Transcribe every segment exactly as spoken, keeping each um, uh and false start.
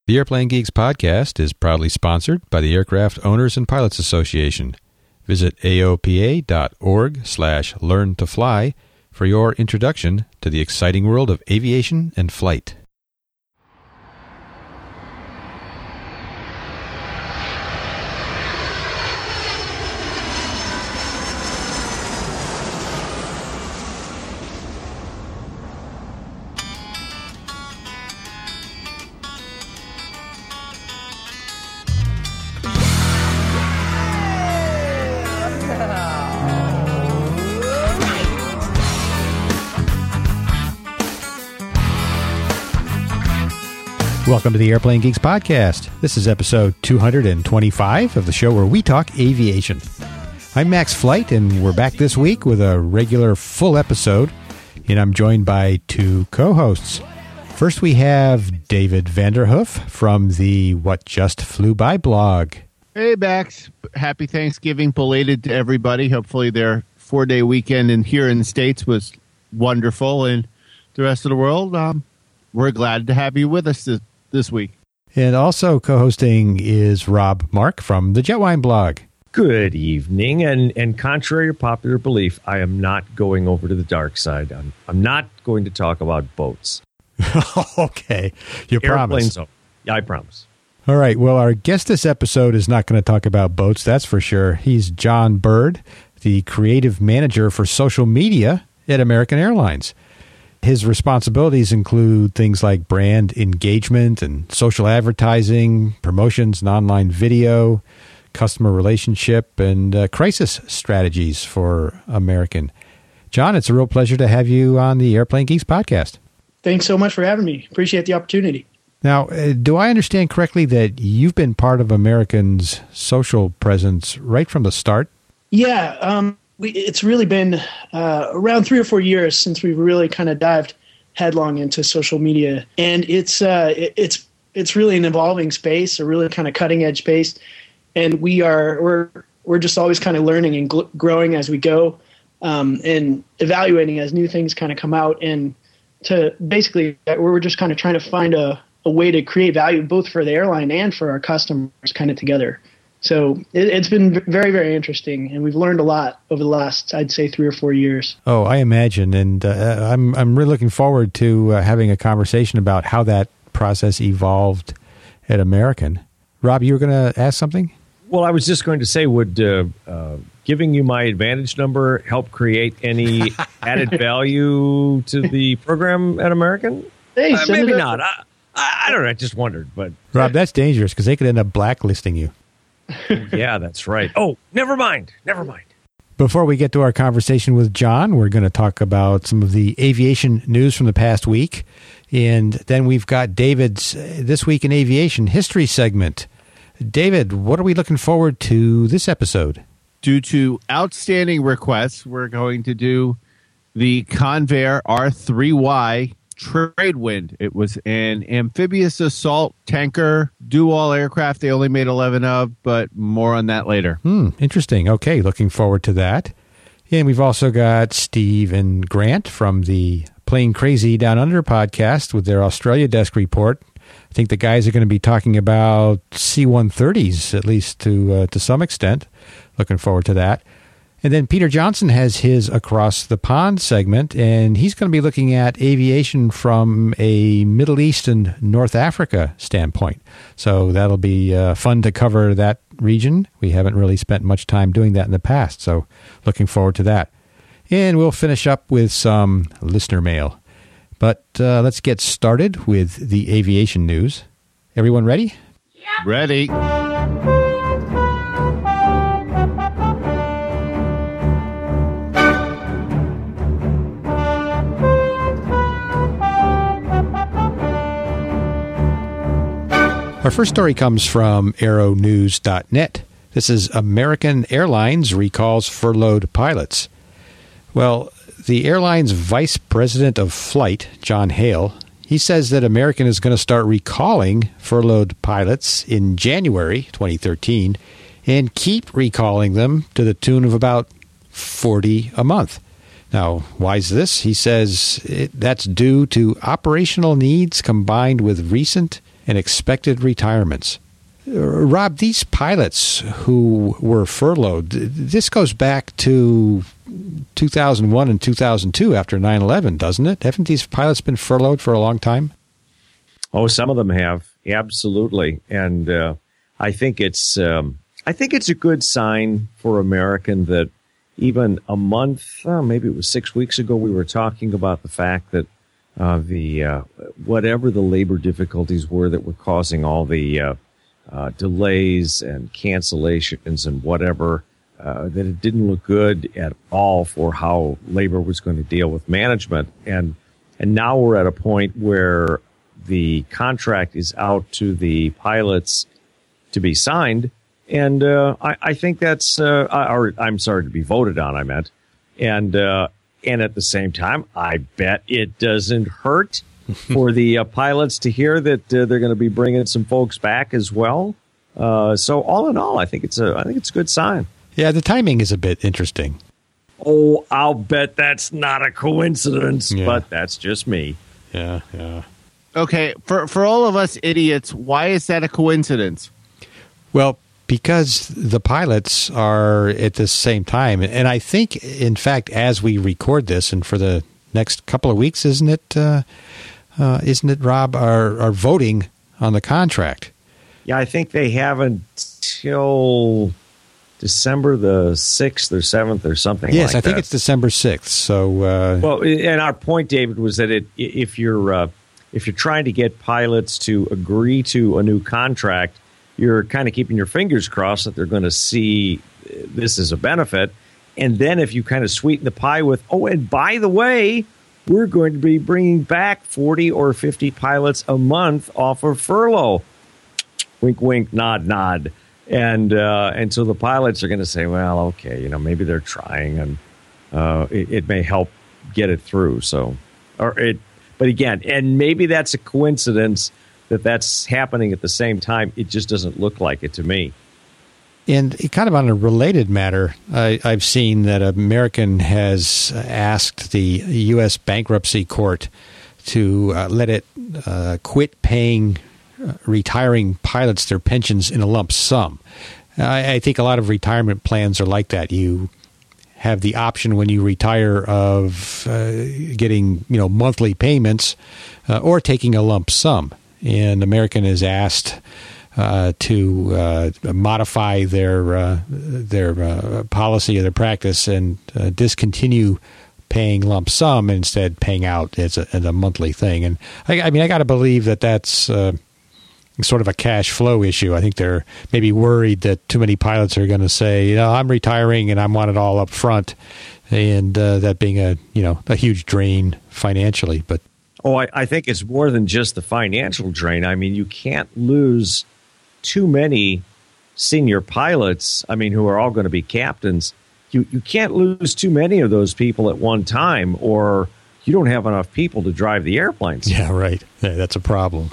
The Airplane Geeks podcast is proudly sponsored by the Aircraft Owners and Pilots Association. Visit A O P A dot org slash learn to fly for your introduction to the exciting world of aviation and flight. Welcome to the Airplane Geeks podcast. This is episode two hundred twenty-five of the show where we talk aviation. I'm Max Flight, and we're back this week with a regular full episode, and I'm joined by two co-hosts. First, we have David Vanderhoof from the What Just Flew By blog. Hey, Max. Happy Thanksgiving belated to everybody. Hopefully their four-day weekend in here in the States was wonderful, and the rest of the world, um, we're glad to have you with us this this week. And also co-hosting is Rob Mark from the Jetwine blog. Good evening, and and contrary to popular belief, I am not going over to the dark side. I'm I'm not going to talk about boats. Okay, you promise. So, yeah, I promise. All right, well, our guest this episode is not going to talk about boats, that's for sure. He's John Bird, the creative manager for social media at American Airlines. His responsibilities include things like brand engagement and social advertising, promotions and online video, customer relationship, and uh, crisis strategies for American. John, it's a real pleasure to have you on the Airplane Geeks podcast. Thanks so much for having me. Appreciate the opportunity. Now, uh, do I understand correctly that you've been part of American's social presence right from the start? Yeah, um, we, it's really been uh, around three or four years since we've really kind of dived headlong into social media, and it's uh, it, it's it's really an evolving space, a really kind of cutting edge space, and we are we're we're just always kind of learning and gl- growing as we go, um, and evaluating as new things kind of come out, and to basically we're just kind of trying to find a, a way to create value both for the airline and for our customers kind of together. So it, it's been very, very interesting, and we've learned a lot over the last, I'd say, three or four years. Oh, I imagine, and uh, I'm I'm really looking forward to uh, having a conversation about how that process evolved at American. Rob, you were going to ask something? Well, I was just going to say, would uh, uh, giving you my advantage number help create any added value to the program at American? Hey, uh, maybe not. I, I, I don't know. I just wondered, but Rob, that's dangerous because they could end up blacklisting you. Yeah, that's right. Oh, never mind. Never mind. Before we get to our conversation with John, we're going to talk about some of the aviation news from the past week. And then we've got David's This Week in Aviation history segment. David, what are we looking forward to this episode? Due to outstanding requests, we're going to do the Convair R three Y Tradewind. It was an amphibious assault tanker, do-all aircraft they only made eleven of, but more on that later. Hmm, interesting. Okay, looking forward to that. And we've also got Steve and Grant from the Plane Crazy Down Under podcast with their Australia desk report. I think the guys are going to be talking about C one thirties, at least to uh, to some extent. Looking forward to that. And then Peter Johnson has his Across the Pond segment, and he's going to be looking at aviation from a Middle East and North Africa standpoint. So that'll be uh, fun to cover that region. We haven't really spent much time doing that in the past, so looking forward to that. And we'll finish up with some listener mail. But uh, let's get started with the aviation news. Everyone ready? Yeah. Ready. Our first story comes from aero news dot net. This is American Airlines recalls furloughed pilots. Well, the airline's vice president of flight, John Hale, he says that American is going to start recalling furloughed pilots in January twenty thirteen and keep recalling them to the tune of about forty a month. Now, why is this? He says it, that's due to operational needs combined with recent and expected retirements. Uh, Rob, these pilots who were furloughed, this goes back to two thousand one and two thousand two after nine eleven, doesn't it? Haven't these pilots been furloughed for a long time? Oh, some of them have. Absolutely. And uh, I think it's um, I think it's a good sign for American that even a month, oh, maybe it was six weeks ago, we were talking about the fact that uh, the uh, whatever the labor difficulties were that were causing all the uh, uh, delays and cancellations and whatever, uh, that it didn't look good at all for how labor was going to deal with management. And and now we're at a point where the contract is out to the pilots to be signed. And uh, I, I think that's, uh, or I'm sorry, to be voted on, I meant. And uh, and at the same time, I bet it doesn't hurt for the uh, pilots to hear that uh, they're going to be bringing some folks back as well. Uh, so all in all, I think it's a, I think it's a good sign. Yeah, the timing is a bit interesting. Oh, I'll bet that's not a coincidence, Yeah. but that's just me. Yeah, yeah. Okay, for for all of us idiots, why is that a coincidence? Well, because the pilots are at the same time. And I think, in fact, as we record this and for the next couple of weeks, isn't it, uh, uh, isn't it, Rob, are, are voting on the contract? Yeah, I think they have until December the sixth or seventh or something Yes, like that. I think it's December sixth. So, uh, Well, and our point, David, was that it, if you're uh, if you're trying to get pilots to agree to a new contract, you're kind of keeping your fingers crossed that they're going to see this as a benefit. And then if you kind of sweeten the pie with, oh, and by the way, we're going to be bringing back forty or fifty pilots a month off of furlough. Wink, wink, nod, nod. And uh, and so the pilots are going to say, well, okay, you know, maybe they're trying, and uh, it, it may help get it through. So, or it, but again, and maybe that's a coincidence that that's happening at the same time. It just doesn't look like it to me. And kind of on a related matter, I, I've seen that American has asked the U S bankruptcy court to uh, let it uh, quit paying uh, retiring pilots their pensions in a lump sum. I, I think a lot of retirement plans are like that. You have the option when you retire of uh, getting, you know, monthly payments uh, or taking a lump sum. And American is asked uh, to uh, modify their uh, their uh, policy or their practice and uh, discontinue paying lump sum and instead paying out as a, as a monthly thing. And I, I mean, I got to believe that that's uh, sort of a cash flow issue. I think they're maybe worried that too many pilots are going to say, you know, I'm retiring and I want it all up front, and uh, that being a you know a huge drain financially, but. Oh, I, I think it's more than just the financial drain. I mean, you can't lose too many senior pilots, I mean, who are all going to be captains. You you can't lose too many of those people at one time, or you don't have enough people to drive the airplanes. Yeah, right. Yeah, that's a problem.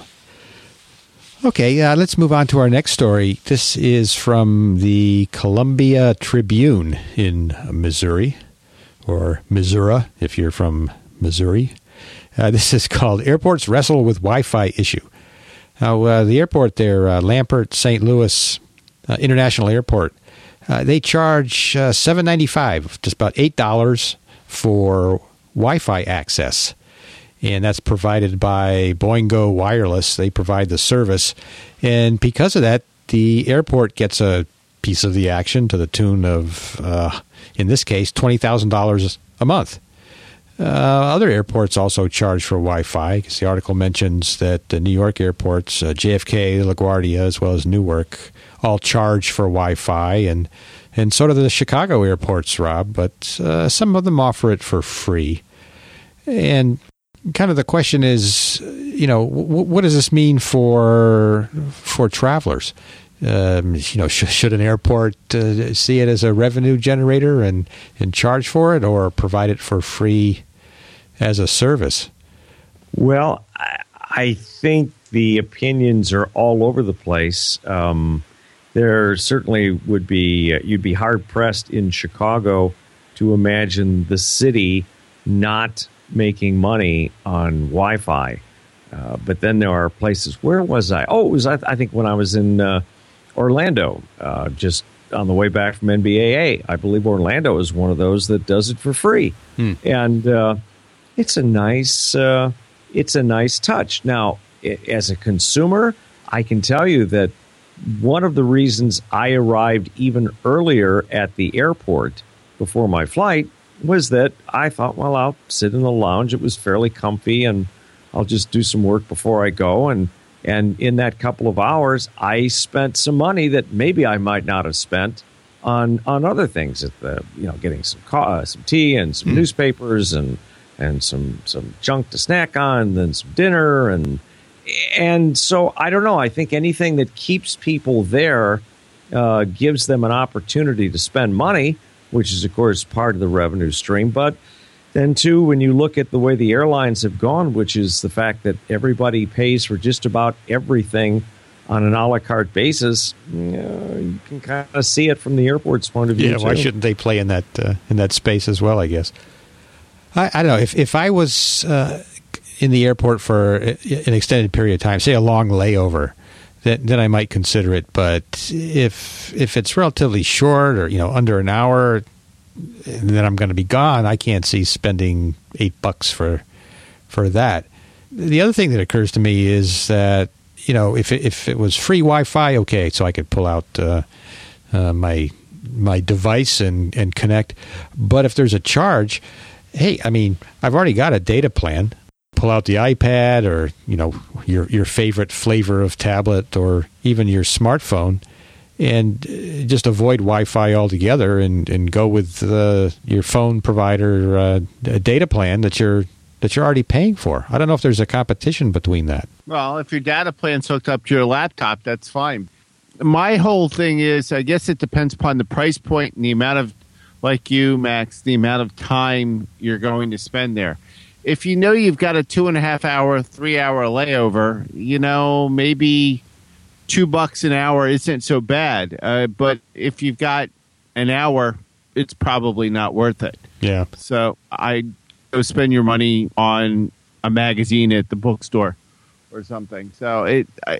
Okay, uh, let's move on to our next story. This is from the Columbia Tribune in Missouri, or Missouri, if you're from Missouri. Uh, this is called Airports Wrestle with Wi-Fi Issue. Now, uh, the airport there, uh, Lampert Saint Louis uh, International Airport, uh, they charge uh, seven dollars and ninety-five cents, just about eight dollars for Wi-Fi access. And that's provided by Boingo Wireless. They provide the service. And because of that, the airport gets a piece of the action to the tune of, uh, in this case, twenty thousand dollars a month. Uh, other airports also charge for Wi-Fi, because the article mentions that the New York airports, uh, J F K, LaGuardia, as well as Newark, all charge for Wi-Fi, and and so do the Chicago airports, Rob, but uh, some of them offer it for free. And kind of the question is, you know, w- what does this mean for for travelers? Um, you know, sh- should an airport uh, see it as a revenue generator and, and charge for it, or provide it for free as a service? Well, I, I think the opinions are all over the place. Um, there certainly would be, uh, you'd be hard pressed in Chicago to imagine the city not making money on Wi-Fi. Uh, but then there are places. Where was I? Oh, it was I, I think when I was in uh, Orlando, uh, just on the way back from N B A A. I believe Orlando is one of those that does it for free, hmm. and uh, it's a nice uh, it's a nice touch. Now, as a consumer, I can tell you that one of the reasons I arrived even earlier at the airport before my flight was that I thought, well, I'll sit in the lounge. It was fairly comfy, and I'll just do some work before I go. And and in that couple of hours, I spent some money that maybe I might not have spent on on other things. At the you know, getting some co- uh, some tea and some mm. newspapers and and some some junk to snack on, and then some dinner and and so I don't know. I think anything that keeps people there uh, gives them an opportunity to spend money, which is of course part of the revenue stream, but. Then, too, when you look at the way the airlines have gone, which is the fact that everybody pays for just about everything on an a la carte basis, you know, you can kind of see it from the airport's point of view. Yeah, too. Why shouldn't they play in that uh, in that space as well? I guess. I, I don't know if if I was uh, in the airport for an extended period of time, say a long layover, then then I might consider it. But if if it's relatively short or you know under an hour. And then I'm going to be gone. I can't see spending eight bucks for for that. The other thing that occurs to me is that you know if it, if it was free Wi-Fi, okay, so I could pull out uh, uh, my my device and, and connect. But if there's a charge, hey, I mean, I've already got a data plan. Pull out the iPad or you know your your favorite flavor of tablet or even your smartphone. And just avoid Wi-Fi altogether, and, and go with uh, your phone provider uh, data plan that you're that you're already paying for. I don't know if there's a competition between that. Well, if your data plan's hooked up to your laptop, that's fine. My whole thing is, I guess it depends upon the price point and the amount of, like you, Max, the amount of time you're going to spend there. If you know you've got a two and a half hour, three hour layover, you know, maybe two bucks an hour isn't so bad. Uh, but if you've got an hour, it's probably not worth it. Yeah. So I go spend your money on a magazine at the bookstore or something. So it, I,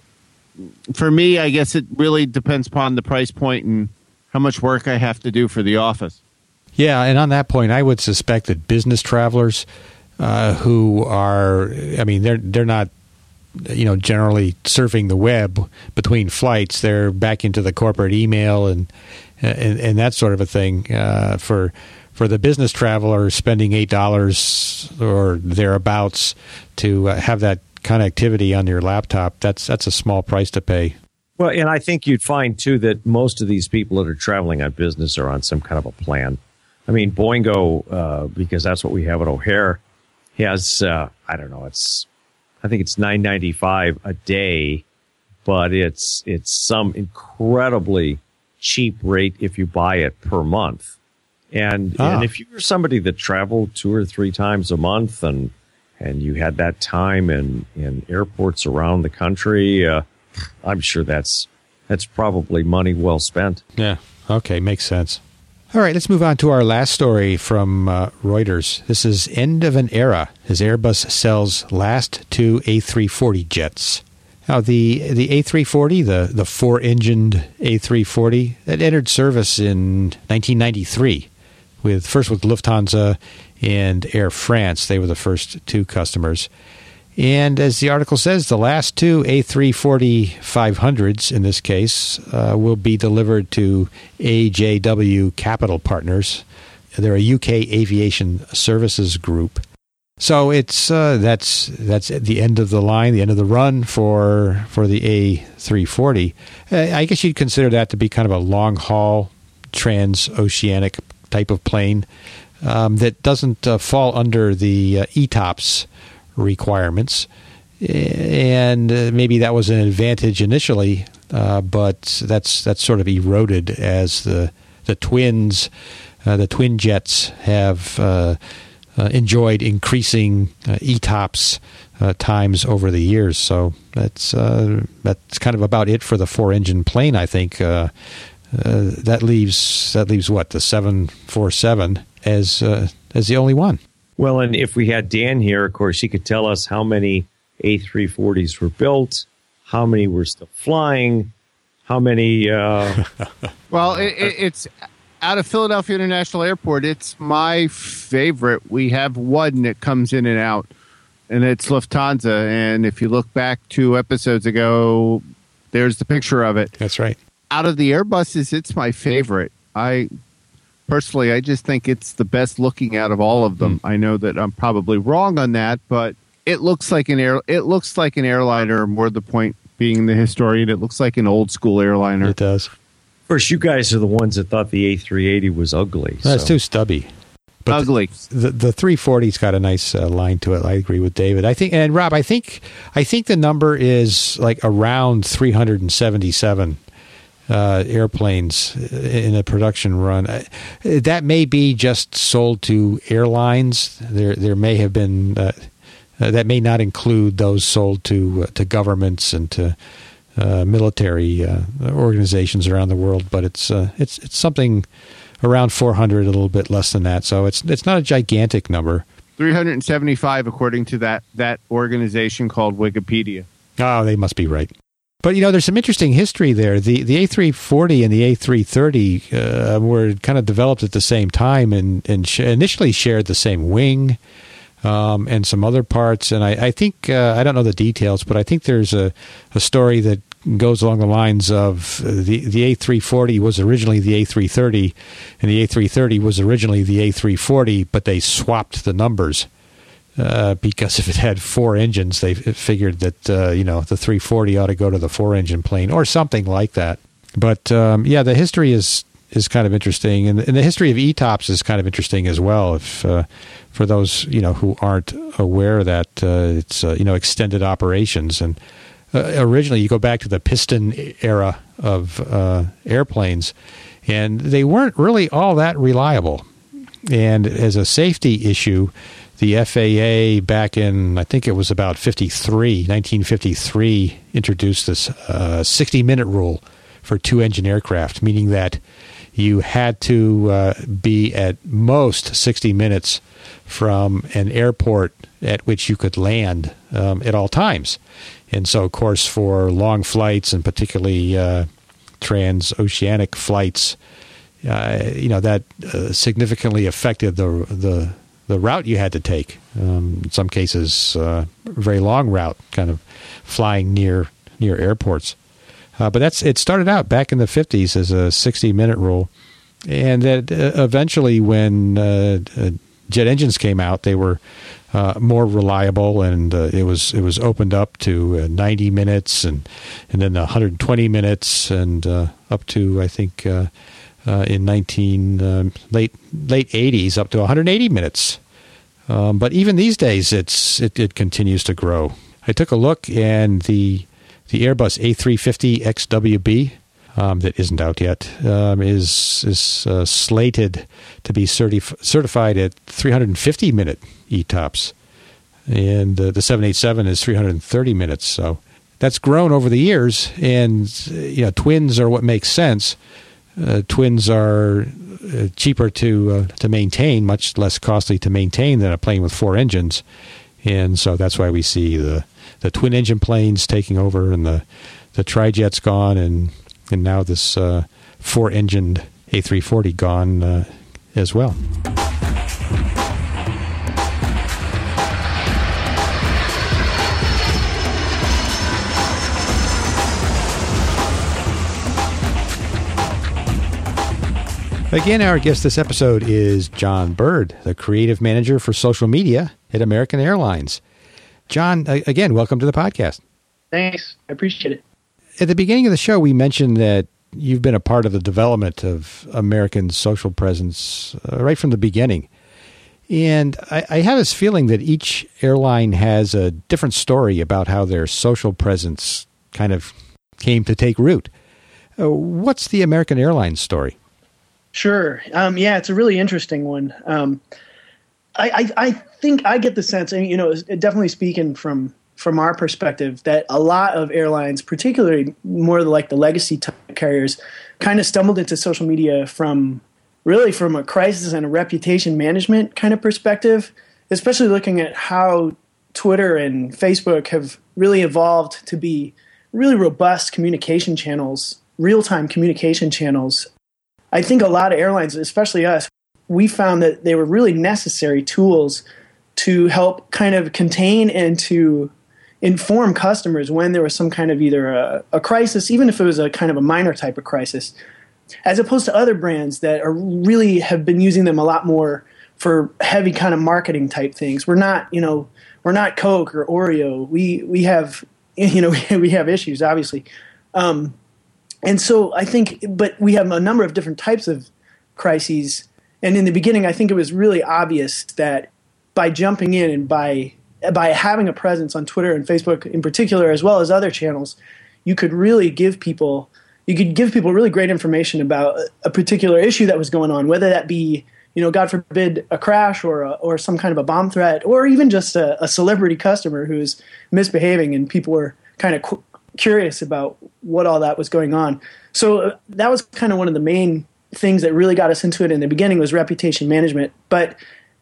for me, I guess it really depends upon the price point and how much work I have to do for the office. Yeah. And on that point, I would suspect that business travelers uh, who are, I mean, they're, they're not, you know, generally surfing the web between flights. They're back into the corporate email and and, and that sort of a thing. Uh, for for the business traveler, spending eight dollars or thereabouts to uh, have that connectivity on your laptop, that's that's a small price to pay. Well, and I think you'd find too that most of these people that are traveling on business are on some kind of a plan. I mean, Boingo, uh, because that's what we have at O'Hare, has uh, I don't know, it's. I think it's nine ninety-five a day, but it's it's some incredibly cheap rate if you buy it per month. And ah. and if you're somebody that traveled two or three times a month and and you had that time in, in airports around the country, uh, I'm sure that's that's probably money well spent. Yeah. Okay. Makes sense. All right, let's move on to our last story from uh, Reuters. This is End of an Era as Airbus sells last two A three forty jets. Now, the the A three forty, the, the four-engined A three forty, that entered service in nineteen ninety-three, with first with Lufthansa and Air France. They were the first two customers. And as the article says, the last two A three forty five hundreds, in this case, uh, will be delivered to A J W Capital Partners. They're a U K aviation services group. So it's uh, that's that's at the end of the line, the end of the run for for the A three forty. Uh, I guess you'd consider that to be kind of a long-haul, transoceanic type of plane um, that doesn't uh, fall under the uh, E TOPS requirements, and uh, maybe that was an advantage initially, uh, but that's that's sort of eroded as the the twins, uh, the twin jets have uh, uh, enjoyed increasing uh, E TOPS uh, times over the years. So that's uh, that's kind of about it for the four-engine plane, I think. Uh, uh, that leaves that leaves what, the seven forty-seven as uh, as the only one. Well, and if we had Dan here, of course, he could tell us how many A three forties were built, how many were still flying, how many... Uh, well, it, it, it's out of Philadelphia International Airport. It's my favorite. We have one that comes in and out, and it's Lufthansa. And if you look back two episodes ago, there's the picture of it. That's right. Out of the Airbuses, it's my favorite. I personally, I just think it's the best looking out of all of them. Mm. I know that I'm probably wrong on that, but it looks like an air. It looks like an airliner. More the point being, the historian, it looks like an old school airliner. It does. Of course, you guys are the ones that thought the A three eighty was ugly. That's so. too stubby. But ugly. The, the, the three forty's got a nice uh, line to it. I agree with David. I think, and Rob, I think, I think the number is like around three hundred seventy-seven. Uh, airplanes in a production run. Uh, that may be just sold to airlines. There, there may have been uh, uh, that may not include those sold to uh, to governments and to uh, military uh, organizations around the world. But it's uh, it's it's something around four hundred, a little bit less than that. So it's it's not a gigantic number. three hundred seventy-five, according to that that organization called Wikipedia. Oh, they must be right. But, you know, there's some interesting history there. The the A three forty and the A three thirty uh, were kind of developed at the same time and, and sh- initially shared the same wing um, and some other parts. And I, I think, uh, I don't know the details, but I think there's a, a story that goes along the lines of the, the A three forty was originally the A three thirty and the A three thirty was originally the A three forty, but they swapped the numbers. Uh, because if it had four engines, they figured that, uh, you know, the three forty ought to go to the four-engine plane or something like that. But, um, yeah, the history is is kind of interesting. And, and the history of E TOPS is kind of interesting as well. If uh, for those, you know, who aren't aware that uh, it's, uh, you know, extended operations. And uh, originally you go back to the piston era of uh, airplanes, and they weren't really all that reliable. And as a safety issue, the F A A back in, I think it was about fifty-three, nineteen fifty-three, introduced this uh, sixty-minute rule for two-engine aircraft, meaning that you had to uh, be at most sixty minutes from an airport at which you could land um, at all times. And so, of course, for long flights and particularly uh, transoceanic flights, uh, you know, that uh, significantly affected the the the route you had to take. Um, in some cases, uh, a very long route, kind of flying near near airports. Uh, but that's it started out back in the fifties as a sixty-minute rule. And that uh, eventually when uh, uh, jet engines came out, they were uh, more reliable, and uh, it was it was opened up to uh, ninety minutes and and then one hundred twenty minutes and uh, up to, I think, uh, Uh, in nineteen um, late late eighties, up to one hundred eighty minutes. Um, but even these days, it's it, it continues to grow. I took a look, and the the Airbus A three fifty X W B um, that isn't out yet um, is is uh, slated to be certif- certified at three hundred fifty minute E TOPS, and uh, the seven eighty-seven is three hundred thirty minutes. So that's grown over the years, and you know, twins are what makes sense. Uh, twins are uh, cheaper to uh, to maintain, much less costly to maintain than a plane with four engines, and so that's why we see the, the twin engine planes taking over, and the the tri-jet's gone, and and now this uh, four engined A three forty gone uh, as well. Again, our guest this episode is John Bird, the creative manager for social media at American Airlines. John, again, welcome to the podcast. Thanks. I appreciate it. At the beginning of the show, we mentioned that you've been a part of the development of American social presence uh, right from the beginning. And I, I have this feeling that each airline has a different story about how their social presence kind of came to take root. Uh, what's the American Airlines story? Sure. Um, yeah, it's a really interesting one. Um, I, I, I think I get the sense, and you know, definitely speaking from from our perspective, that a lot of airlines, particularly more like the legacy type carriers, kind of stumbled into social media from really from a crisis and a reputation management kind of perspective, especially looking at how Twitter and Facebook have really evolved to be really robust communication channels, real-time communication channels. I think a lot of airlines, especially us, we found that they were really necessary tools to help kind of contain and to inform customers when there was some kind of either a, a crisis, even if it was a kind of a minor type of crisis, as opposed to other brands that are really have been using them a lot more for heavy kind of marketing type things. We're not, you know, we're not Coke or Oreo. We we have, you know, we have issues, obviously. Um, and so I think, but we have a number of different types of crises. And in the beginning, I think it was really obvious that by jumping in and by by having a presence on Twitter and Facebook in particular, as well as other channels, you could really give people, you could give people really great information about a particular issue that was going on, whether that be, you know, God forbid, a crash or a, or some kind of a bomb threat, or even just a, a celebrity customer who's misbehaving, and people were kind of cu- curious about what all that was going on. So uh, that was kind of one of the main things that really got us into it in the beginning, was reputation management. But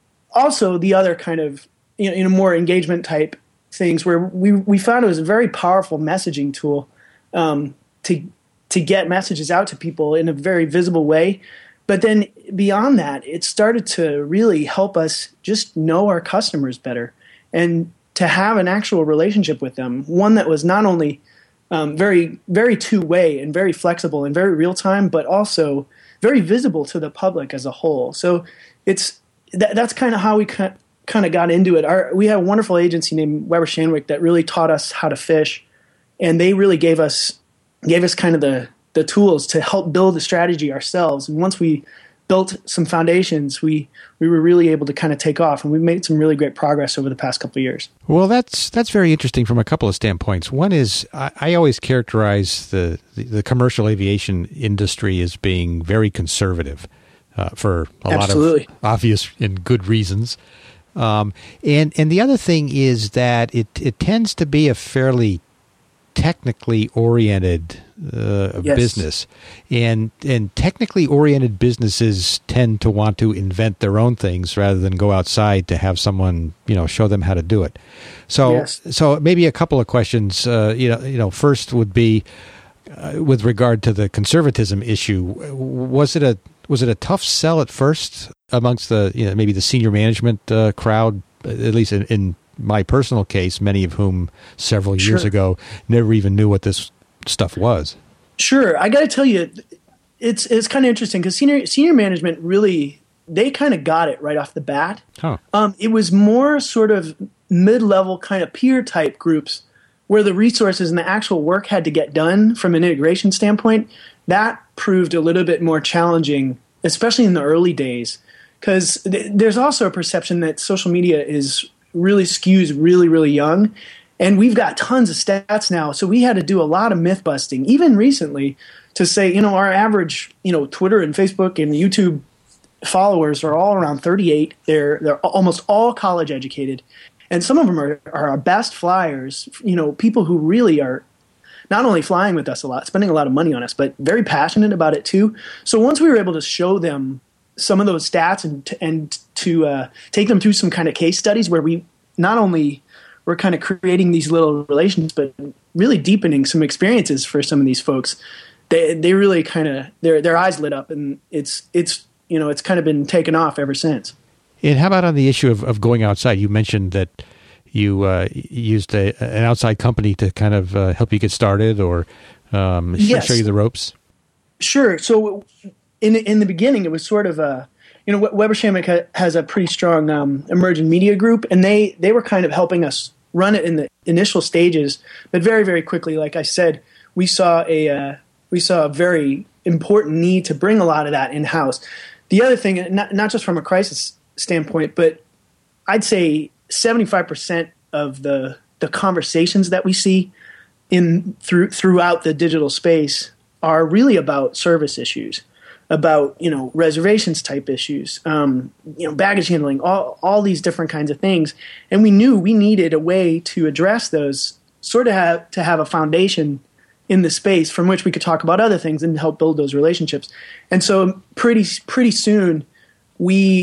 also the other kind of, you know, you know more engagement type things, where we we found it was a very powerful messaging tool um, to to get messages out to people in a very visible way. But then beyond that, it started to really help us just know our customers better and to have an actual relationship with them, one that was not only um, very, very two-way and very flexible and very real-time, but also very visible to the public as a whole. So it's that, that's kind of how we kind of got into it. Our, we had a wonderful agency named Weber Shandwick that really taught us how to fish, and they really gave us gave us kind of the the tools to help build the strategy ourselves. And once we built some foundations, we we were really able to kind of take off, and we've made some really great progress over the past couple of years. Well, that's that's very interesting from a couple of standpoints. One is I, I always characterize the, the, the commercial aviation industry as being very conservative uh, for a Absolutely. lot of obvious and good reasons. Um, and and the other thing is that it it tends to be a fairly technically oriented uh, yes. business, and and technically oriented businesses tend to want to invent their own things rather than go outside to have someone, you know, show them how to do it. So yes. so maybe a couple of questions. Uh, you know, you know, first would be uh, with regard to the conservatism issue. Was it a was it a tough sell at first amongst the, you know, maybe the senior management uh, crowd, at least in, in my personal case, many of whom several years Sure. ago never even knew what this stuff was? Sure. I got to tell you, it's it's kind of interesting because senior senior management really, they kind of got it right off the bat. Huh. Um, it was more sort of mid-level kind of peer type groups where the resources and the actual work had to get done from an integration standpoint. That proved a little bit more challenging, especially in the early days, because th- there's also a perception that social media is really skews really, really young. And we've got tons of stats now. So we had to do a lot of myth busting, even recently, to say, you know, our average, you know, Twitter and Facebook and YouTube followers are all around thirty-eight. They're they're almost all college educated. And some of them are, are our best flyers, you know, people who really are not only flying with us a lot, spending a lot of money on us, but very passionate about it too. So once we were able to show them some of those stats and to, and to uh, take them through some kind of case studies where we not only were kind of creating these little relations, but really deepening some experiences for some of these folks, they they really kind of their their eyes lit up, and it's it's you know it's kind of been taken off ever since. And how about on the issue of, of going outside? You mentioned that you uh, used a, an outside company to kind of uh, help you get started, or um, Yes. show you the ropes. Sure. So in in the beginning, it was sort of a, you know, Weber Shandwick ha- has a pretty strong um, emerging media group, and they they were kind of helping us run it in the initial stages. But very very quickly, like I said, we saw a uh, we saw a very important need to bring a lot of that in house. The other thing, not not just from a crisis standpoint, but I'd say seventy-five percent of the the conversations that we see in through throughout the digital space are really about service issues, about, you know, reservations type issues, um, you know, baggage handling, all all these different kinds of things. And we knew we needed a way to address those, sort of have to have a foundation in the space from which we could talk about other things and help build those relationships. And so pretty pretty soon we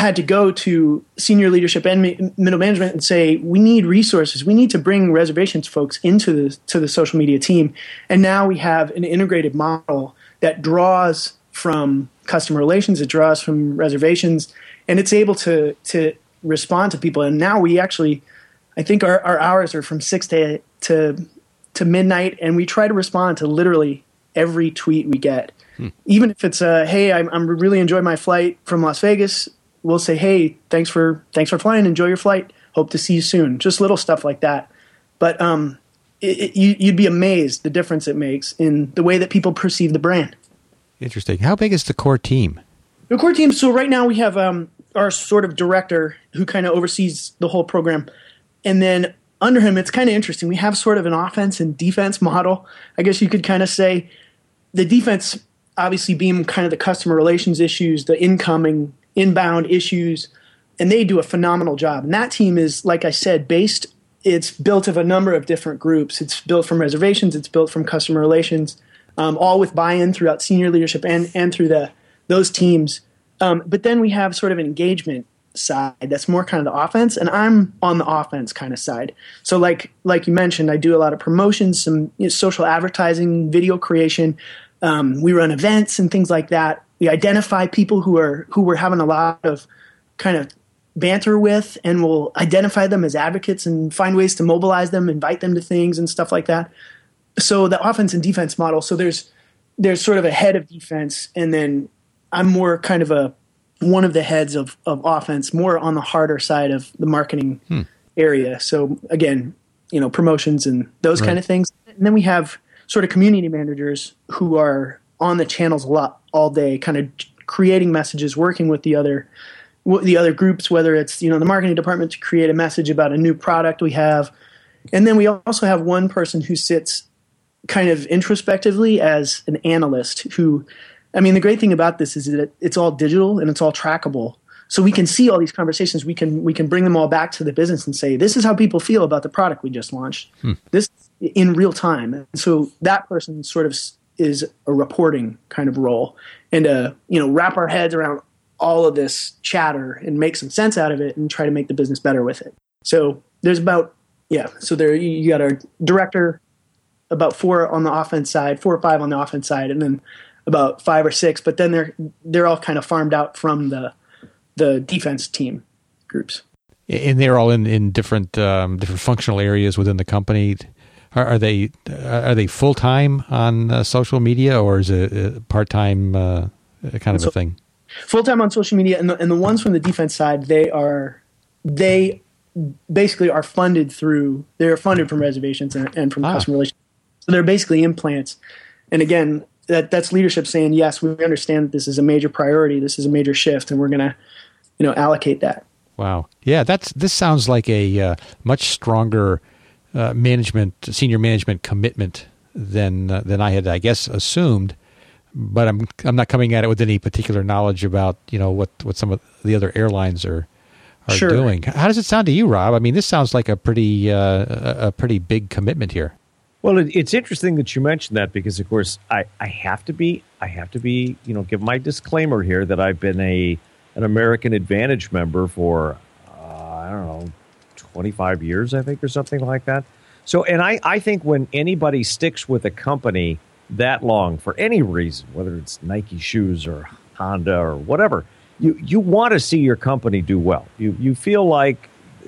had to go to senior leadership and mi- middle management and say, we need resources. We need to bring reservations folks into the to the social media team. And now we have an integrated model that draws from customer relations, it draws from reservations, and it's able to to respond to people. And now we actually, I think our, our hours are from six to to to midnight, and we try to respond to literally every tweet we get. Hmm. Even if it's a, hey, I'm, I'm really enjoying my flight from Las Vegas, we'll say, hey, thanks for thanks for flying, enjoy your flight, hope to see you soon. Just little stuff like that. But um, it, it, you, you'd be amazed the difference it makes in the way that people perceive the brand. Interesting. How big is the core team? The core team, so right now we have um, our sort of director who kind of oversees the whole program. And then under him, it's kind of interesting. We have sort of an offense and defense model. I guess you could kind of say the defense obviously being kind of the customer relations issues, the incoming, inbound issues, and they do a phenomenal job. And that team is, like I said, based, it's built of a number of different groups. It's built from reservations, it's built from customer relations, um, all with buy-in throughout senior leadership and, and through the those teams. Um, but then we have sort of an engagement side that's more kind of the offense, and I'm on the offense kind of side. So like like you mentioned, I do a lot of promotions, some you know, social advertising, video creation. Um, we run events and things like that. We identify people who are who we're having a lot of kind of banter with, and we'll identify them as advocates and find ways to mobilize them, invite them to things and stuff like that. So the offense and defense model. So there's there's sort of a head of defense, and then I'm more kind of a one of the heads of, of offense, more on the harder side of the marketing hmm. area. So again, you know, promotions and those right. kind of things. And then we have sort of community managers who are on the channels a lot all day, kind of creating messages, working with the other the other groups, whether it's, you know, the marketing department to create a message about a new product we have. And then we also have one person who sits kind of introspectively as an analyst who, I mean, the great thing about this is that it's all digital and it's all trackable. So we can see all these conversations. We can we can bring them all back to the business and say, this is how people feel about the product we just launched. Hmm. This in real time. And so that person sort of is a reporting kind of role, and uh, you know, wrap our heads around all of this chatter and make some sense out of it and try to make the business better with it. So there's about yeah. So there you got our director, about four on the offense side, four or five on the offense side, and then about five or six, but then they're they're all kind of farmed out from the the defense team groups. And they're all in in different um, different functional areas within the company. Are, are they are they full time on uh, social media, or is it a part time uh, kind of so, a thing? Full time on social media, and the, and the ones from the defense side, they are they basically are funded through they're funded from reservations and, and from ah. customer relations. So they're basically implants. And again, That that's leadership saying, yes, we understand that this is a major priority. This is a major shift, and we're going to, you know, allocate that. Wow. Yeah, that's this sounds like a uh, much stronger uh, management, senior management commitment than uh, than I had, I guess, assumed. But I'm I'm not coming at it with any particular knowledge about, you know, what, what some of the other airlines are are sure. doing. How does it sound to you, Rob? I mean, this sounds like a pretty uh, a pretty big commitment here. Well, it, it's interesting that you mentioned that because, of course, I, I have to be I have to be you know give my disclaimer here that I've been a an American Advantage member for uh, I don't know twenty-five years, I think, or something like that. So, and I, I think when anybody sticks with a company that long for any reason, whether it's Nike shoes or Honda or whatever, you you want to see your company do well. You you feel like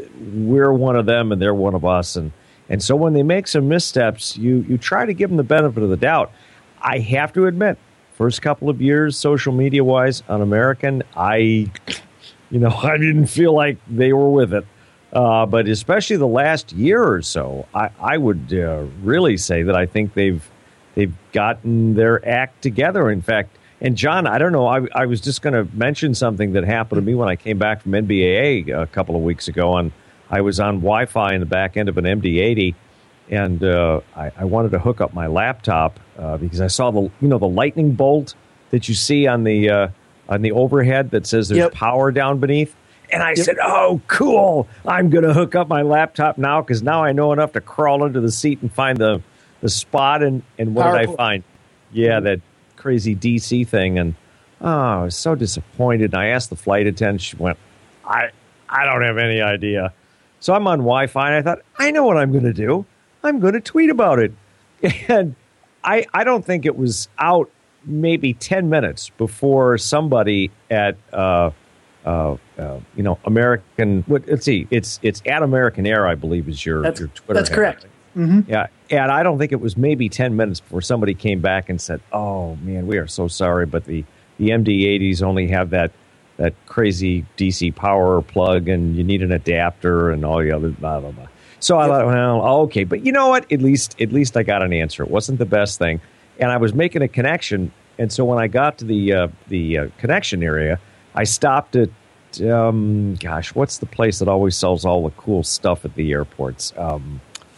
we're one of them and they're one of us, and. And so when they make some missteps, you you try to give them the benefit of the doubt. I have to admit, first couple of years, social media-wise, on American, I, you know, I didn't feel like they were with it. Uh, but especially the last year or so, I, I would uh, really say that I think they've they've gotten their act together. In fact, and John, I don't know, I, I was just going to mention something that happened to me when I came back from N B A A a couple of weeks ago on. I was on Wi-Fi in the back end of an M D eighty, and uh, I, I wanted to hook up my laptop uh, because I saw the you know the lightning bolt that you see on the uh, on the overhead that says there's yep. power down beneath. And I yep. said, "Oh, cool! I'm going to hook up my laptop now because now I know enough to crawl into the seat and find the the spot." And, and what Powerful. did I find? Yeah, that crazy D C thing. And Oh, I was so disappointed. And I asked the flight attendant. She went, I, I don't have any idea. So I'm on Wi-Fi, and I thought, I know what I'm going to do. I'm going to tweet about it. And I, I don't think it was out maybe ten minutes before somebody at, uh, uh, uh, you know, American, what, let's see, it's it's at American Air, I believe, is your, that's, your Twitter That's handle. correct. Mm-hmm. Yeah, and I don't think it was maybe ten minutes before somebody came back and said, oh, man, we are so sorry, but the, the M D eighties only have that that crazy D C power plug, and you need an adapter and all the other blah, blah, blah. So I thought, well, okay. But you know what? At least at least I got an answer. It wasn't the best thing. And I was making a connection. And so when I got to the uh, the uh, connection area, I stopped at, um, gosh, what's the place that always sells all the cool stuff at the airports? Um,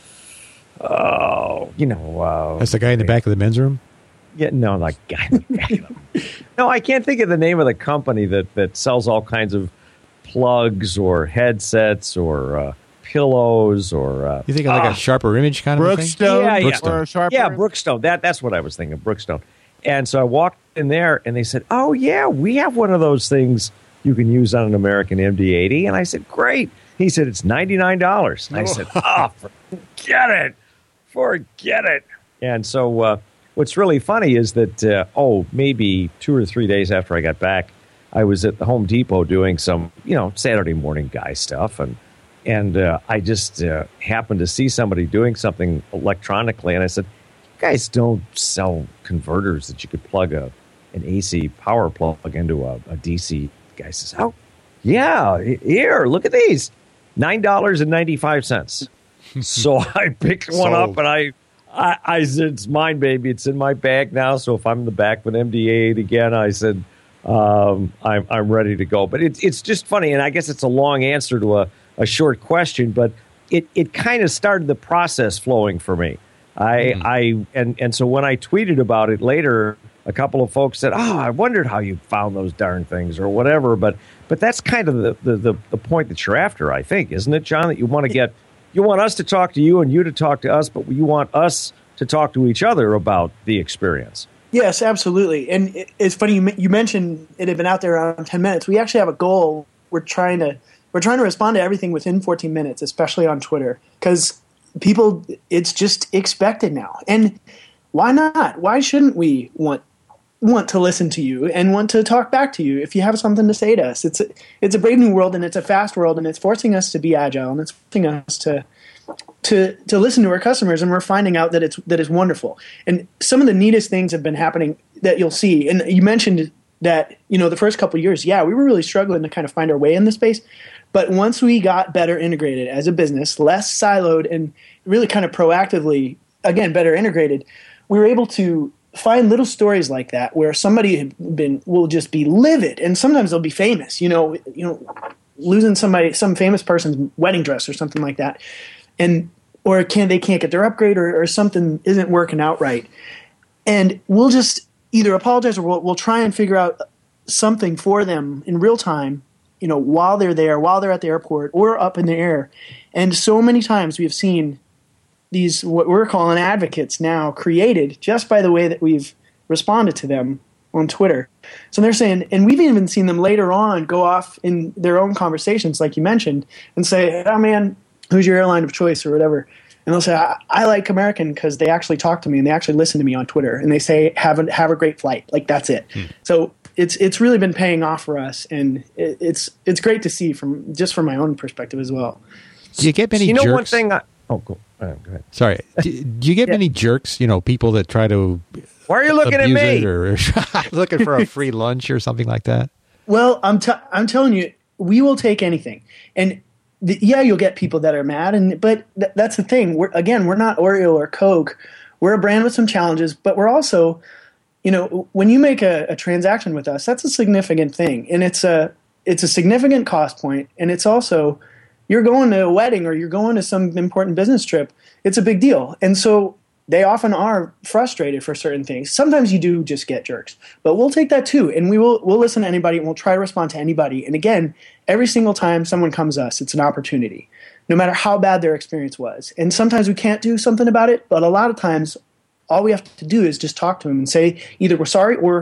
oh, you know. Uh, That's the guy in the back of the men's room? Yeah, no, like guy in the back of the No, I can't think of the name of the company that, that sells all kinds of plugs or headsets or uh, pillows or. Uh, You think of like ah, a sharper image kind of a thing? Brookstone, Yeah, yeah. Brookstone. Or Sharper. Yeah, Brookstone. That that's what I was thinking, Brookstone. And so I walked in there, and they said, "Oh yeah, we have one of those things you can use on an American M D eighty." And I said, "Great." He said, "It's ninety-nine dollars." And I said, "Oh, forget it, forget it." And so uh, what's really funny is that uh, oh, maybe two or three days after I got back, I was at the Home Depot doing some, you know, Saturday morning guy stuff, and and uh, I just uh, happened to see somebody doing something electronically, and I said, "You guys don't sell converters that you could plug a an A C power plug into a, a D C." The guy says, "Oh, yeah, here, look at these, nine dollars and ninety five cents." So I picked one Sold. up, and I, I, I said, "It's mine, baby. It's in my bag now. So if I'm in the back of an M D eight again," I said, um, "I'm I'm ready to go." But it's it's just funny, and I guess it's a long answer to a, a short question, but it it kind of started the process flowing for me. I mm. I and and so when I tweeted about it later, a couple of folks said, "Oh, I wondered how you found those darn things," or whatever. But but that's kind of the the, the, the point that you're after, I think, isn't it, John? That you want to get you want us to talk to you and you to talk to us, but you want us to talk to each other about the experience. Yes, absolutely. And it, it's funny you, you mentioned it had been out there around ten minutes. We actually have a goal. We're trying to we're trying to respond to everything within fourteen minutes, especially on Twitter, because people, it's just expected now. And why not? Why shouldn't we want want to listen to you and want to talk back to you if you have something to say to us? It's a, it's a brave new world, and it's a fast world, and it's forcing us to be agile, and it's forcing us to to to listen to our customers, and we're finding out that it's that is wonderful. And some of the neatest things have been happening that you'll see. And you mentioned that, you know, the first couple of years, yeah, we were really struggling to kind of find our way in the space. But once we got better integrated as a business, less siloed, and really kind of proactively, again, better integrated, we were able to find little stories like that where somebody had been will just be livid, and sometimes they'll be famous. You know, you know, losing somebody, some famous person's wedding dress or something like that, and or can they can't get their upgrade, or, or something isn't working out right, and we'll just either apologize or we'll, we'll try and figure out something for them in real time. You know, while they're there, while they're at the airport or up in the air. And so many times we have seen these, what we're calling advocates now, created just by the way that we've responded to them on Twitter. So they're saying, and we've even seen them later on go off in their own conversations, like you mentioned, and say, "Oh man, who's your airline of choice," or whatever. And they'll say, I, I like American because they actually talk to me and they actually listen to me on Twitter, and they say, have a, have a great flight. Like, that's it. Hmm. So it's it's really been paying off for us, and it, it's it's great to see from just from my own perspective as well. Do you get many you know jerks? one thing I, oh cool uh, go ahead. Sorry, do, do you get Yeah. many jerks, you know, people that try to Why are you looking at abuse me? it, or looking for a free lunch or something like that? Well, I'm t- I'm telling you, we will take anything. And the, yeah, you'll get people that are mad, and but th- that's the thing. We're, again, we're not Oreo or Coke. We're a brand with some challenges, but we're also, you know, when you make a, a transaction with us, that's a significant thing, and it's a it's a significant cost point, and it's also, you're going to a wedding or you're going to some important business trip. It's a big deal, and so they often are frustrated for certain things. Sometimes you do just get jerks, but we'll take that too, and we will we'll listen to anybody, and we'll try to respond to anybody. And again, every single time someone comes to us, it's an opportunity, no matter how bad their experience was. And sometimes we can't do something about it, but a lot of times all we have to do is just talk to them and say either we're sorry or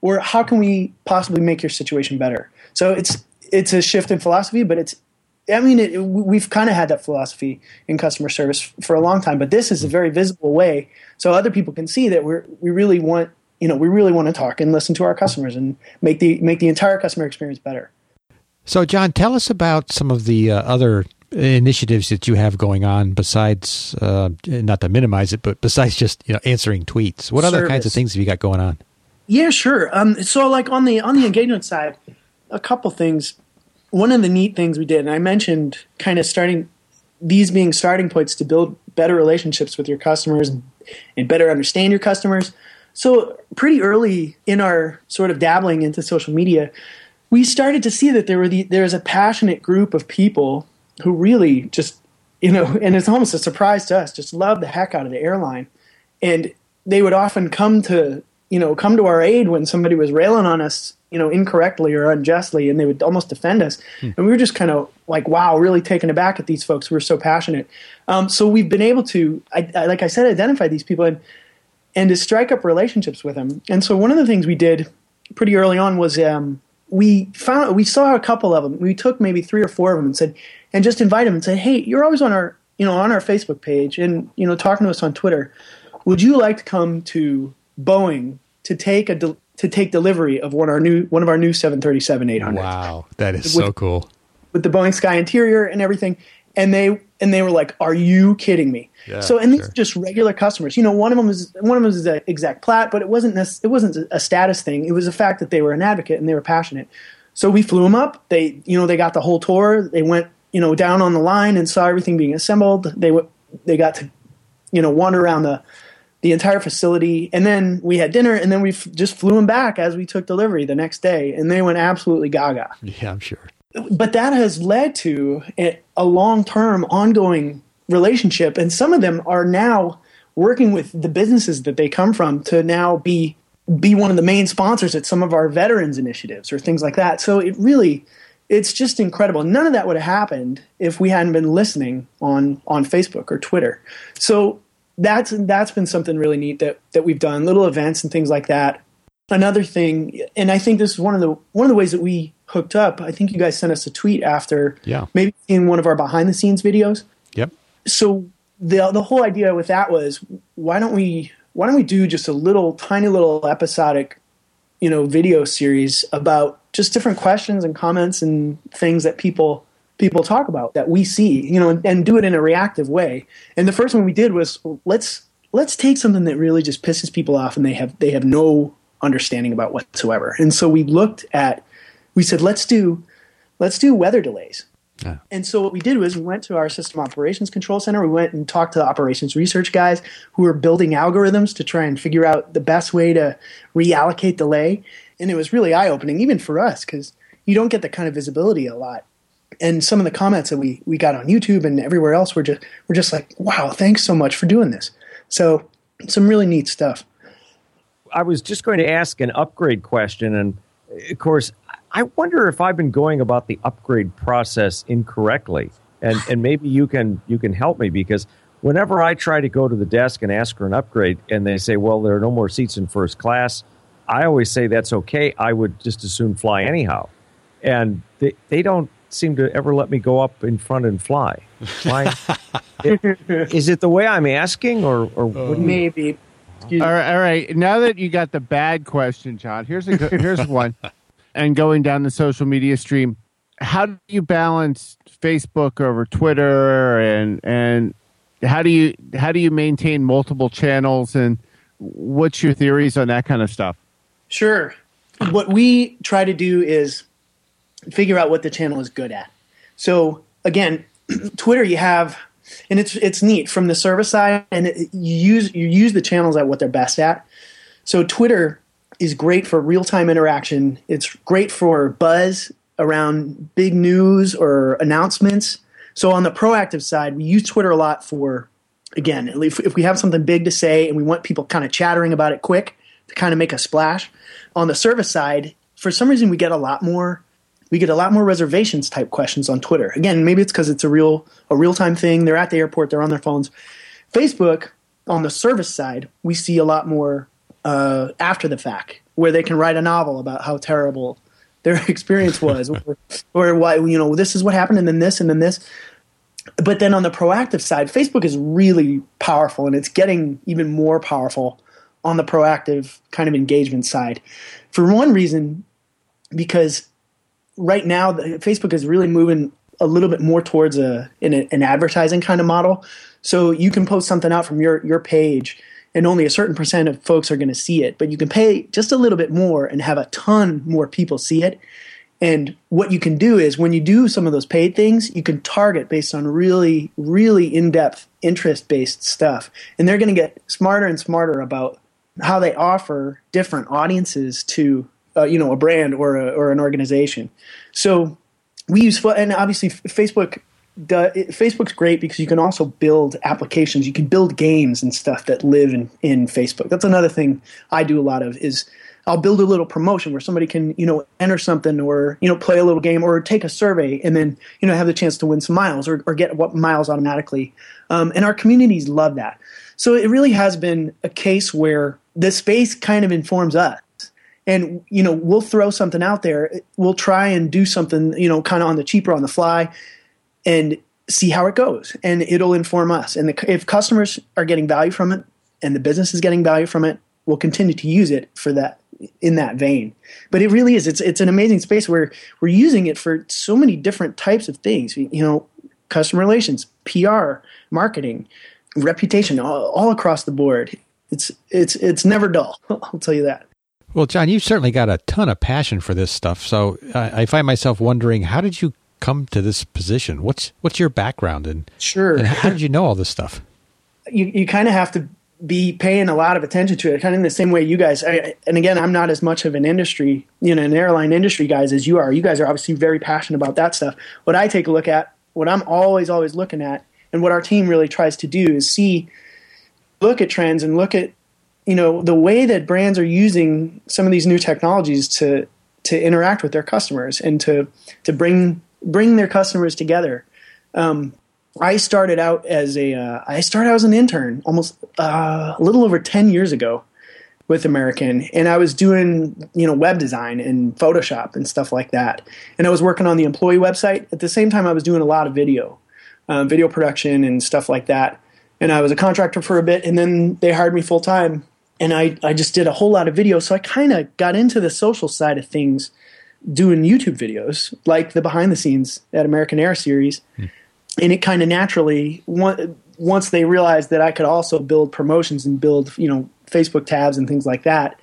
or how can we possibly make your situation better? So it's it's a shift in philosophy, but it's I mean it, we've kind of had that philosophy in customer service for a long time, but this is a very visible way, so other people can see that we're we really want you know we really want to talk and listen to our customers and make the make the entire customer experience better. So, John, tell us about some of the uh, other initiatives that you have going on besides, uh, not to minimize it, but besides just you know answering tweets. What other Service. kinds of things have you got going on? Yeah, sure. Um, so, like on the on the engagement side, a couple things. One of the neat things we did, and I mentioned kind of starting these being starting points to build better relationships with your customers and better understand your customers. So, pretty early in our sort of dabbling into social media, we started to see that there were the, there was a passionate group of people who really just, you know, and it's almost a surprise to us, just love the heck out of the airline. And they would often come to, you know, come to our aid when somebody was railing on us, you know, incorrectly or unjustly, and they would almost defend us. Hmm. And we were just kind of like, wow, really taken aback at these folks who were so passionate. Um, so we've been able to, I, I, like I said, identify these people and, and to strike up relationships with them. And so one of the things we did pretty early on was, um, we found we saw a couple of them. We took maybe three or four of them and said, and just invite them and said, hey, you're always on our, you know, on our Facebook page and, you know, talking to us on Twitter. Would you like to come to Boeing to take a de- to take delivery of one of our new one of our new seven thirty-seven eight hundred? Wow, that is with, so cool. With the Boeing Sky Interior and everything. And they and they were like, "Are you kidding me?" Yeah, so, and these sure. are just regular customers. You know, one of them is one of them is a Exact Plat, but it wasn't it wasn't a status thing. It was a fact that they were an advocate and they were passionate. So we flew them up. They, you know, they got the whole tour. They went, you know, down on the line and saw everything being assembled. They w- they got to, you know, wander around the the entire facility, and then we had dinner, and then we f- just flew them back as we took delivery the next day, and they went absolutely gaga. Yeah, I'm sure. But that has led to a, a long-term, ongoing relationship, and some of them are now working with the businesses that they come from to now be be one of the main sponsors at some of our veterans initiatives or things like that. So it really, it's just incredible. None of that would have happened if we hadn't been listening on on Facebook or Twitter. So that's that's been something really neat that that we've done, little events and things like that. Another thing, and I think this is one of the one of the ways that we hooked up. I think you guys sent us a tweet after yeah. maybe in one of our behind the scenes videos. Yep. So the the whole idea with that was, why don't we why don't we do just a little tiny little episodic, you know, video series about just different questions and comments and things that people people talk about that we see, you know, and, and do it in a reactive way. And the first one we did was let's let's take something that really just pisses people off and they have they have no understanding about whatsoever. And so we looked at we said let's do let's do weather delays. Yeah. And so what we did was we went to our system operations control center. We went and talked to the operations research guys who were building algorithms to try and figure out the best way to reallocate delay. And it was really eye-opening, even for us, because you don't get that kind of visibility a lot. And some of the comments that we, we got on YouTube and everywhere else were just were just like, wow, thanks so much for doing this. So some really neat stuff. I was just going to ask an upgrade question, and of course, I wonder if I've been going about the upgrade process incorrectly, and and maybe you can you can help me, because whenever I try to go to the desk and ask for an upgrade, and they say, well, there are no more seats in first class, I always say that's okay. I would just as soon fly anyhow, and they they don't seem to ever let me go up in front and fly. Why? it, is it the way I'm asking, or or what do you, maybe? All right, all right. Now that you got the bad question, John, here's a here's one. And going down the social media stream, how do you balance Facebook over Twitter, and and how do you how do you maintain multiple channels, and what's your theories on that kind of stuff? Sure. What we try to do is figure out what the channel is good at. So again, Twitter, you have, and it's it's neat from the service side, and it, you use you use the channels at what they're best at. So Twitter is great for real-time interaction. It's great for buzz around big news or announcements. So on the proactive side, we use Twitter a lot for, again, if, if we have something big to say and we want people kind of chattering about it quick to kind of make a splash. On the service side, for some reason, we get a lot more we get a lot more reservations type questions on Twitter. Again, maybe it's because it's a real a real-time thing. They're at the airport. They're on their phones. Facebook, on the service side, we see a lot more uh, after the fact, where they can write a novel about how terrible their experience was, or, or why, you know, this is what happened, and then this, and then this. But then on the proactive side, Facebook is really powerful, and it's getting even more powerful on the proactive kind of engagement side. For one reason, because right now the, Facebook is really moving a little bit more towards a, in a an advertising kind of model. So you can post something out from your, your page, and only a certain percent of folks are going to see it. But you can pay just a little bit more and have a ton more people see it. And what you can do is when you do some of those paid things, you can target based on really, really in-depth, interest-based stuff. And they're going to get smarter and smarter about how they offer different audiences to, uh, you know, a brand or a, or an organization. So we use, and obviously Facebook, does, Facebook's great because you can also build applications. You can build games and stuff that live in, in Facebook. That's another thing I do a lot of is I'll build a little promotion where somebody can, you know, enter something or, you know, play a little game or take a survey and then, you know, have the chance to win some miles or, or get what miles automatically. Um, and our communities love that. So it really has been a case where the space kind of informs us. And, you know, we'll throw something out there. We'll try and do something, you know, kind of on the cheap or on the fly and see how it goes. And it'll inform us. And the, if customers are getting value from it and the business is getting value from it, we'll continue to use it for that, in that vein. But it really is. It's it's an amazing space where we're using it for so many different types of things. You know, customer relations, P R, marketing, reputation, all, all across the board. It's it's it's never dull. I'll tell you that. Well, John, you've certainly got a ton of passion for this stuff. So I, I find myself wondering, how did you come to this position? What's what's your background and sure? And how did you know all this stuff? You you kind of have to be paying a lot of attention to it, kind of in the same way you guys. I, and again, I'm not as much of an industry, you know, an airline industry guys as you are. You guys are obviously very passionate about that stuff. What I take a look at, what I'm always, always looking at, and what our team really tries to do is see, look at trends and look at, you know, the way that brands are using some of these new technologies to to interact with their customers and to to bring bring their customers together. Um, I started out as a uh, I started out as an intern almost uh, a little over ten years ago with American, and I was doing, you know, web design and Photoshop and stuff like that. And I was working on the employee website at the same time. I was doing a lot of video, um, video production and stuff like that. And I was a contractor for a bit, and then they hired me full time, and I I just did a whole lot of video. So I kind of got into the social side of things, doing YouTube videos like the behind the scenes at American Air series. Hmm. And it kind of naturally, once they realized that I could also build promotions and build, you know, Facebook tabs and things like that,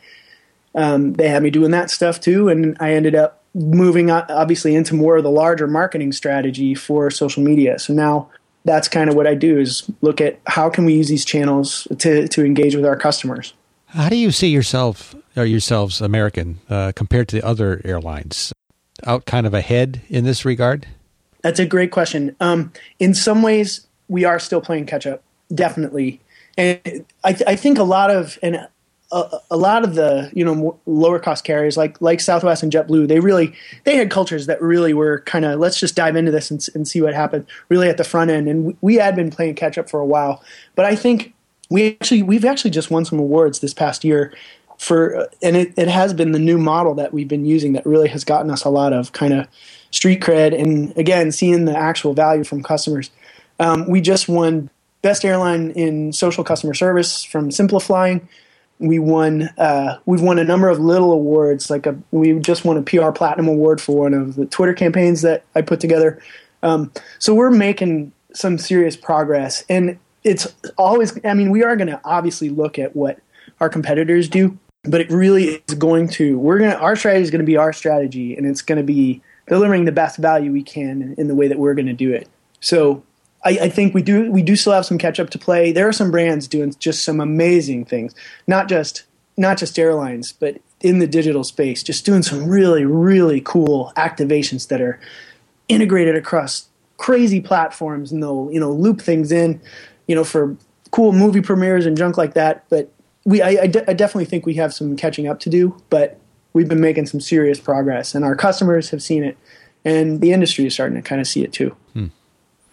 um, they had me doing that stuff too. And I ended up moving, obviously, into more of the larger marketing strategy for social media. So now that's kind of what I do is look at how can we use these channels to, to engage with our customers. How do you see yourself or yourselves, American, uh, compared to the other airlines? Out kind of ahead in this regard? That's a great question. Um, in some ways, we are still playing catch up, definitely. And I, th- I think a lot of and a, a lot of the you know lower cost carriers like like Southwest and JetBlue, they really they had cultures that really were kind of let's just dive into this and, and see what happened really at the front end. And we, we had been playing catch up for a while, but I think we actually we've actually just won some awards this past year for, and it, it has been the new model that we've been using that really has gotten us a lot of kind of street cred, and again, seeing the actual value from customers. Um, we just won Best Airline in Social Customer Service from Simplifying. We won. Uh, we've won a number of little awards. Like a, we just won a P R Platinum Award for one of the Twitter campaigns that I put together. Um, so we're making some serious progress, and it's always. I mean, we are going to obviously look at what our competitors do, but it really is going to. We're going to. Our strategy is going to be our strategy, and it's going to be delivering the best value we can in the way that we're going to do it. So I, I think we do we do still have some catch up to play. There are some brands doing just some amazing things, not just not just airlines, but in the digital space, just doing some really, really cool activations that are integrated across crazy platforms, and they'll, you know, loop things in, you know, for cool movie premieres and junk like that. But we I, I, de- I definitely think we have some catching up to do, but we've been making some serious progress, and our customers have seen it, and the industry is starting to kind of see it too. Hmm.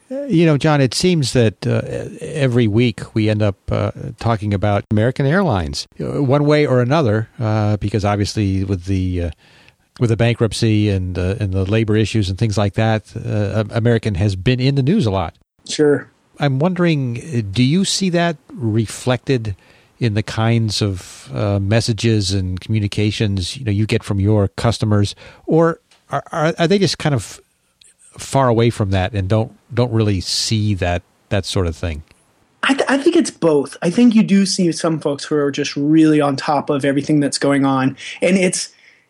You know, John, it seems that uh, every week we end up uh, talking about American Airlines, one way or another, uh, because obviously with the uh, with the bankruptcy and uh, and the labor issues and things like that, uh, American has been in the news a lot. Sure. I'm wondering, do you see that reflected in the kinds of uh, messages and communications you know you get from your customers, or are, are are they just kind of far away from that and don't don't really see that that sort of thing? I, th- I think it's both. I think you do see some folks who are just really on top of everything that's going on, and it's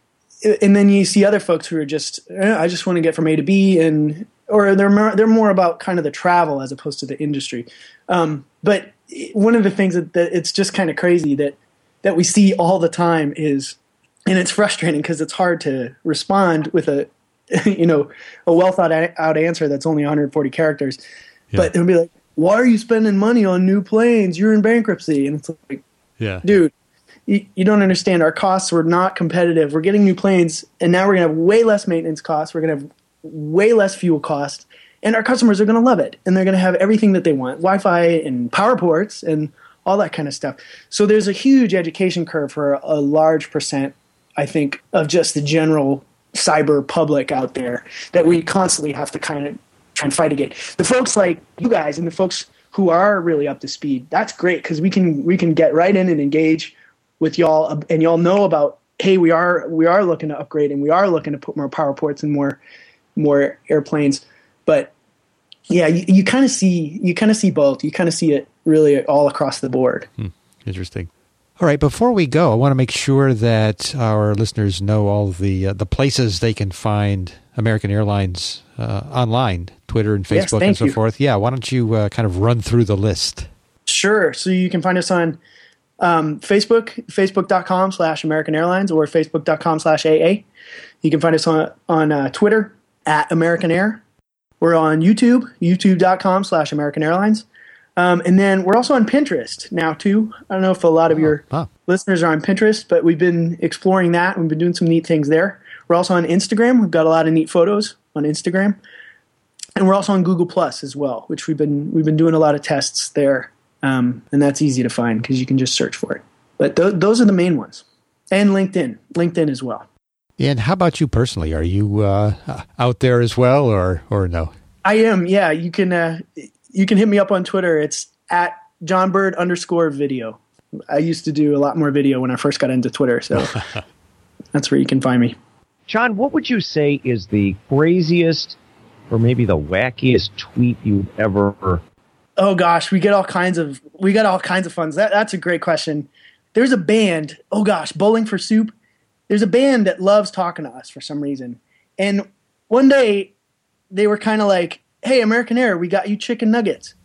and then you see other folks who are just eh, I just want to get from A to B, and or they're more, they're more about kind of the travel as opposed to the industry. Um, but one of the things that, that it's just kind of crazy that that we see all the time is, and it's frustrating because it's hard to respond with a you know, a well thought out answer that's only one hundred forty characters. Yeah. But they'll be like, why are you spending money on new planes? You're in bankruptcy. And it's like, yeah, dude, you, you don't understand. Our costs were not competitive. We're getting new planes, and now we're going to have way less maintenance costs. We're going to have way less fuel costs, and our customers are going to love it. And they're going to have everything that they want, Wi-Fi and power ports and all that kind of stuff. So there's a huge education curve for a, a large percent, I think, of just the general cyber public out there that we constantly have to kind of try and fight against. The folks like you guys and the folks who are really up to speed, that's great because we can we can get right in and engage with y'all, and y'all know about, hey, we are we are looking to upgrade and we are looking to put more power ports and more more airplanes. But yeah, you, you kind of see you kind of see both. You kind of see it really all across the board. Hmm. Interesting. All right, before we go, I want to make sure that our listeners know all the uh, the places they can find American Airlines uh, online, Twitter and Facebook yes, and so you. forth. Yeah, why don't you uh, kind of run through the list? Sure. So you can find us on um, Facebook, facebook.com slash American Airlines or facebook.com slash AA. You can find us on, on uh, Twitter at American Air. We're on YouTube, youtube.com slash American Airlines. Um, and then we're also on Pinterest now, too. I don't know if a lot of oh, your huh. listeners are on Pinterest, but we've been exploring that. We've been doing some neat things there. We're also on Instagram. We've got a lot of neat photos on Instagram. And we're also on Google Plus as well, which we've been we've been doing a lot of tests there. Um, and that's easy to find because you can just search for it. But th- those are the main ones. And LinkedIn. LinkedIn as well. And how about you personally? Are you uh, out there as well or or no? I am, yeah. You can... Uh, You can hit me up on Twitter. It's at johnbird underscore video. I used to do a lot more video when I first got into Twitter, so that's where you can find me. John, what would you say is the craziest or maybe the wackiest tweet you've ever? Oh gosh, we get all kinds of we got all kinds of funds. That that's a great question. There's a band. Oh gosh, Bowling for Soup. There's a band that loves talking to us for some reason, and one day they were kind of like, hey, American Air, we got you chicken nuggets.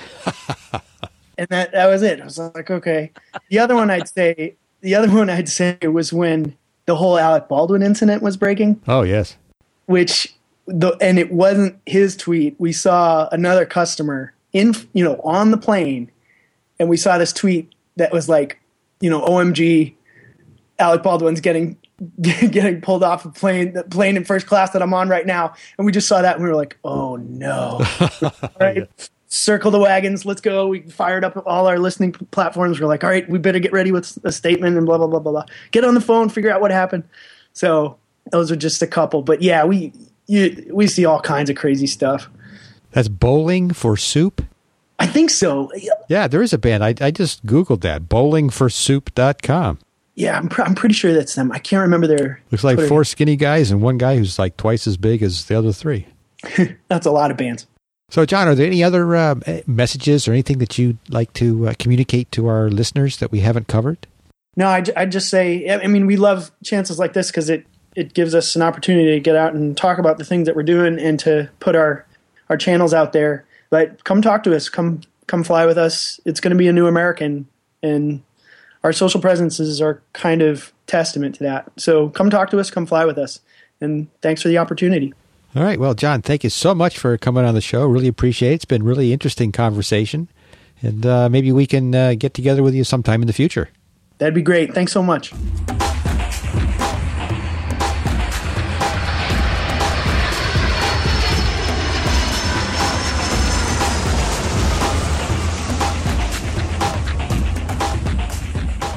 And that, that was it. I was like, okay. The other one I'd say, the other one I'd say was when the whole Alec Baldwin incident was breaking. Oh, yes. Which, the, and it wasn't his tweet. We saw another customer in, you know, on the plane, and we saw this tweet that was like, you know, O M G, Alec Baldwin's getting getting pulled off a plane, the plane in first class that I'm on right now. And we just saw that and we were like, oh no. All right, yeah. Circle the wagons. Let's go. We fired up all our listening platforms. We're like, all right, we better get ready with a statement and blah, blah, blah, blah, blah. Get on the phone, figure out what happened. So those are just a couple, but yeah, we, you, we see all kinds of crazy stuff. That's Bowling for Soup? I think so. Yeah, there is a band. I, I just Googled that, bowling for soup dot com. Yeah, I'm, pr- I'm pretty sure that's them. I can't remember their Looks like Twitter. Four skinny guys and one guy who's like twice as big as the other three. That's a lot of bands. So, John, are there any other uh, messages or anything that you'd like to uh, communicate to our listeners that we haven't covered? No, I'd, I'd just say, I mean, we love chances like this because it, it gives us an opportunity to get out and talk about the things that we're doing and to put our, our channels out there. But come talk to us. Come come fly with us. It's going to be a new American, and our social presences are kind of testament to that. So come talk to us, come fly with us, and thanks for the opportunity. All right. Well, John, thank you so much for coming on the show. Really appreciate it. It's been a really interesting conversation, and uh, maybe we can uh, get together with you sometime in the future. That'd be great. Thanks so much.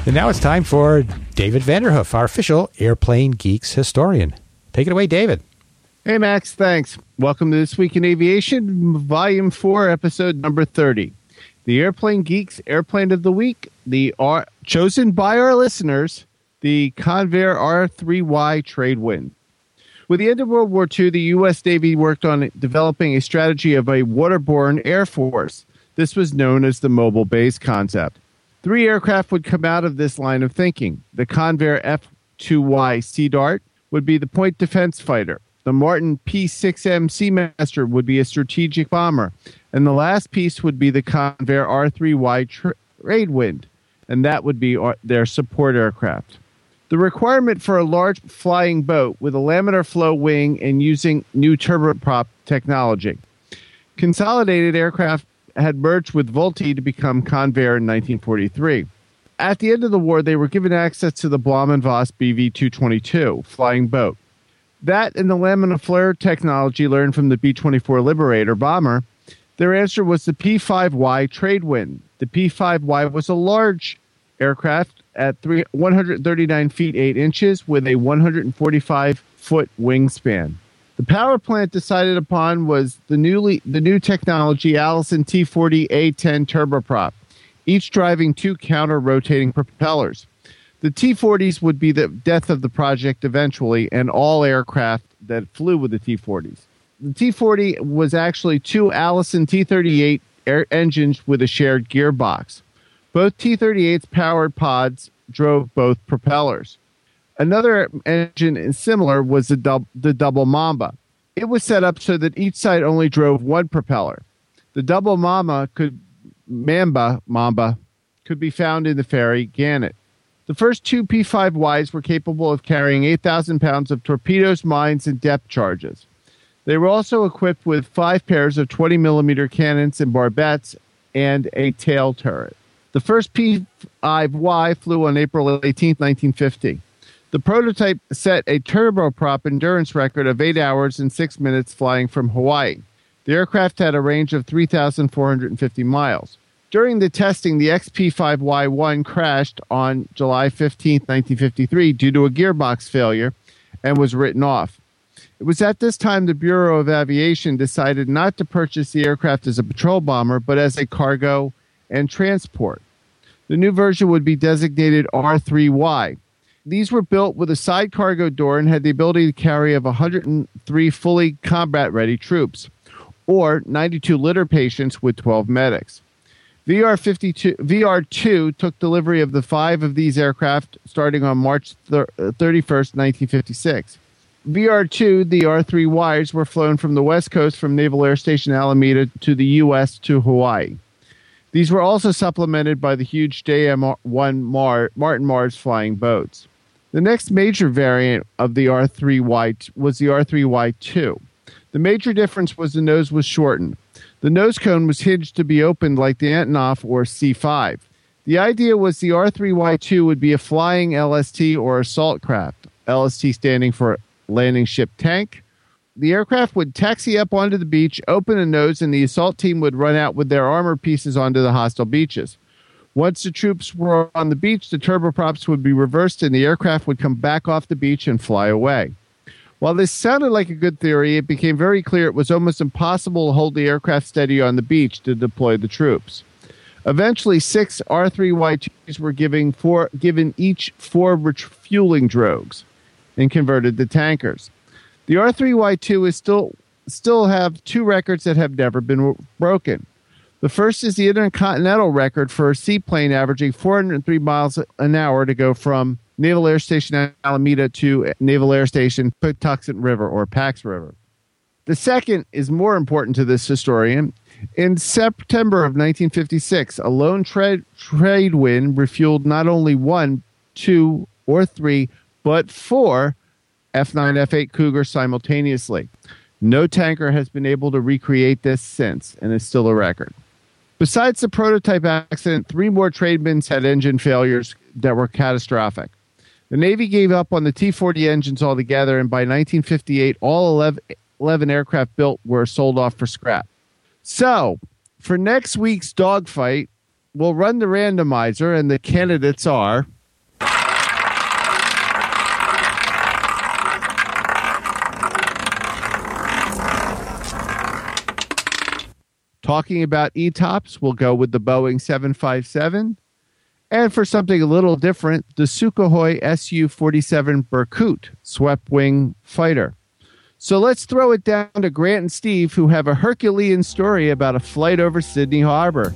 And now it's time for David Vanderhoof, our official Airplane Geeks historian. Take it away, David. Hey, Max. Thanks. Welcome to This Week in Aviation, Volume four, Episode number thirty. The Airplane Geeks Airplane of the Week, the R- chosen by our listeners, the Convair R three Y Tradewind. With the end of World War Two, the U S Navy worked on developing a strategy of a waterborne air force. This was known as the mobile base concept. Three aircraft would come out of this line of thinking. The Convair F two Y Sea Dart would be the point defense fighter. The Martin P six M Seamaster would be a strategic bomber. And the last piece would be the Convair R three Y Tradewind, and that would be their support aircraft. The requirement for a large flying boat with a laminar flow wing and using new turboprop technology. Consolidated Aircraft had merged with Vultee to become Convair in nineteen forty-three. At the end of the war, they were given access to the Blohm and Voss B V two twenty-two flying boat. That and the laminar flare technology learned from the B twenty-four Liberator bomber, their answer was the P five Y Tradewind. The P five Y was a large aircraft at one hundred thirty-nine feet eight inches with a one hundred forty-five foot wingspan. The power plant decided upon was the newly the new technology Allison T forty A ten turboprop, each driving two counter-rotating propellers. The T forties would be the death of the project eventually, and all aircraft that flew with the T forties. The T forty was actually two Allison T thirty-eight air engines with a shared gearbox. Both T thirty-eight's powered pods drove both propellers. Another engine similar was the, dub, the Double Mamba. It was set up so that each side only drove one propeller. The Double Mamba could Mamba Mamba could be found in the ferry Gannet. The first two P five Ys were capable of carrying eight thousand pounds of torpedoes, mines, and depth charges. They were also equipped with five pairs of twenty millimeter cannons and barbettes and a tail turret. The first P five Y flew on April eighteenth, nineteen fifty. The prototype set a turboprop endurance record of eight hours and six minutes flying from Hawaii. The aircraft had a range of three thousand four hundred fifty miles. During the testing, the X P five Y one crashed on July fifteenth, nineteen fifty-three due to a gearbox failure and was written off. It was at this time the Bureau of Aviation decided not to purchase the aircraft as a patrol bomber, but as a cargo and transport. The new version would be designated R three Y. These were built with a side cargo door and had the ability to carry of one hundred three fully combat-ready troops, or ninety-two litter patients with twelve medics. V R fifty-two, V R two took delivery of the five of these aircraft starting on March thirty-first, nineteen fifty-six. V R two, the R three Ys, were flown from the West Coast from Naval Air Station Alameda to the U S to Hawaii. These were also supplemented by the huge J M one Mar- Martin Mars flying boats. The next major variant of the R three Y was the R three Y two. The major difference was the nose was shortened. The nose cone was hinged to be opened like the Antonov or C five. The idea was the R three Y two would be a flying L S T or assault craft, L S T standing for landing ship tank. The aircraft would taxi up onto the beach, open a nose, and the assault team would run out with their armor pieces onto the hostile beaches. Once the troops were on the beach, the turboprops would be reversed and the aircraft would come back off the beach and fly away. While this sounded like a good theory, it became very clear it was almost impossible to hold the aircraft steady on the beach to deploy the troops. Eventually, six R three Y twos were given, four, given each four refueling drogues and converted to tankers. The R three Y two is still still have two records that have never been broken. The first is the intercontinental record for a seaplane averaging four hundred three miles an hour to go from Naval Air Station Alameda to Naval Air Station Patuxent River or Pax River. The second is more important to this historian. In September of nineteen fifty-six, a lone tra- Tradewind refueled not only one, two, or three, but four F nine F eight Cougar simultaneously. No tanker has been able to recreate this since, and is still a record. Besides the prototype accident, three more Tradewinds had engine failures that were catastrophic. The Navy gave up on the T forty engines altogether, and by nineteen fifty-eight, all eleven, eleven aircraft built were sold off for scrap. So, for next week's dogfight, we'll run the randomizer, and the candidates are Talking about E TOPS, we'll go with the Boeing seven fifty-seven. And for something a little different, the Sukhoi S U forty-seven Berkut swept-wing fighter. So let's throw it down to Grant and Steve, who have a Herculean story about a flight over Sydney Harbor.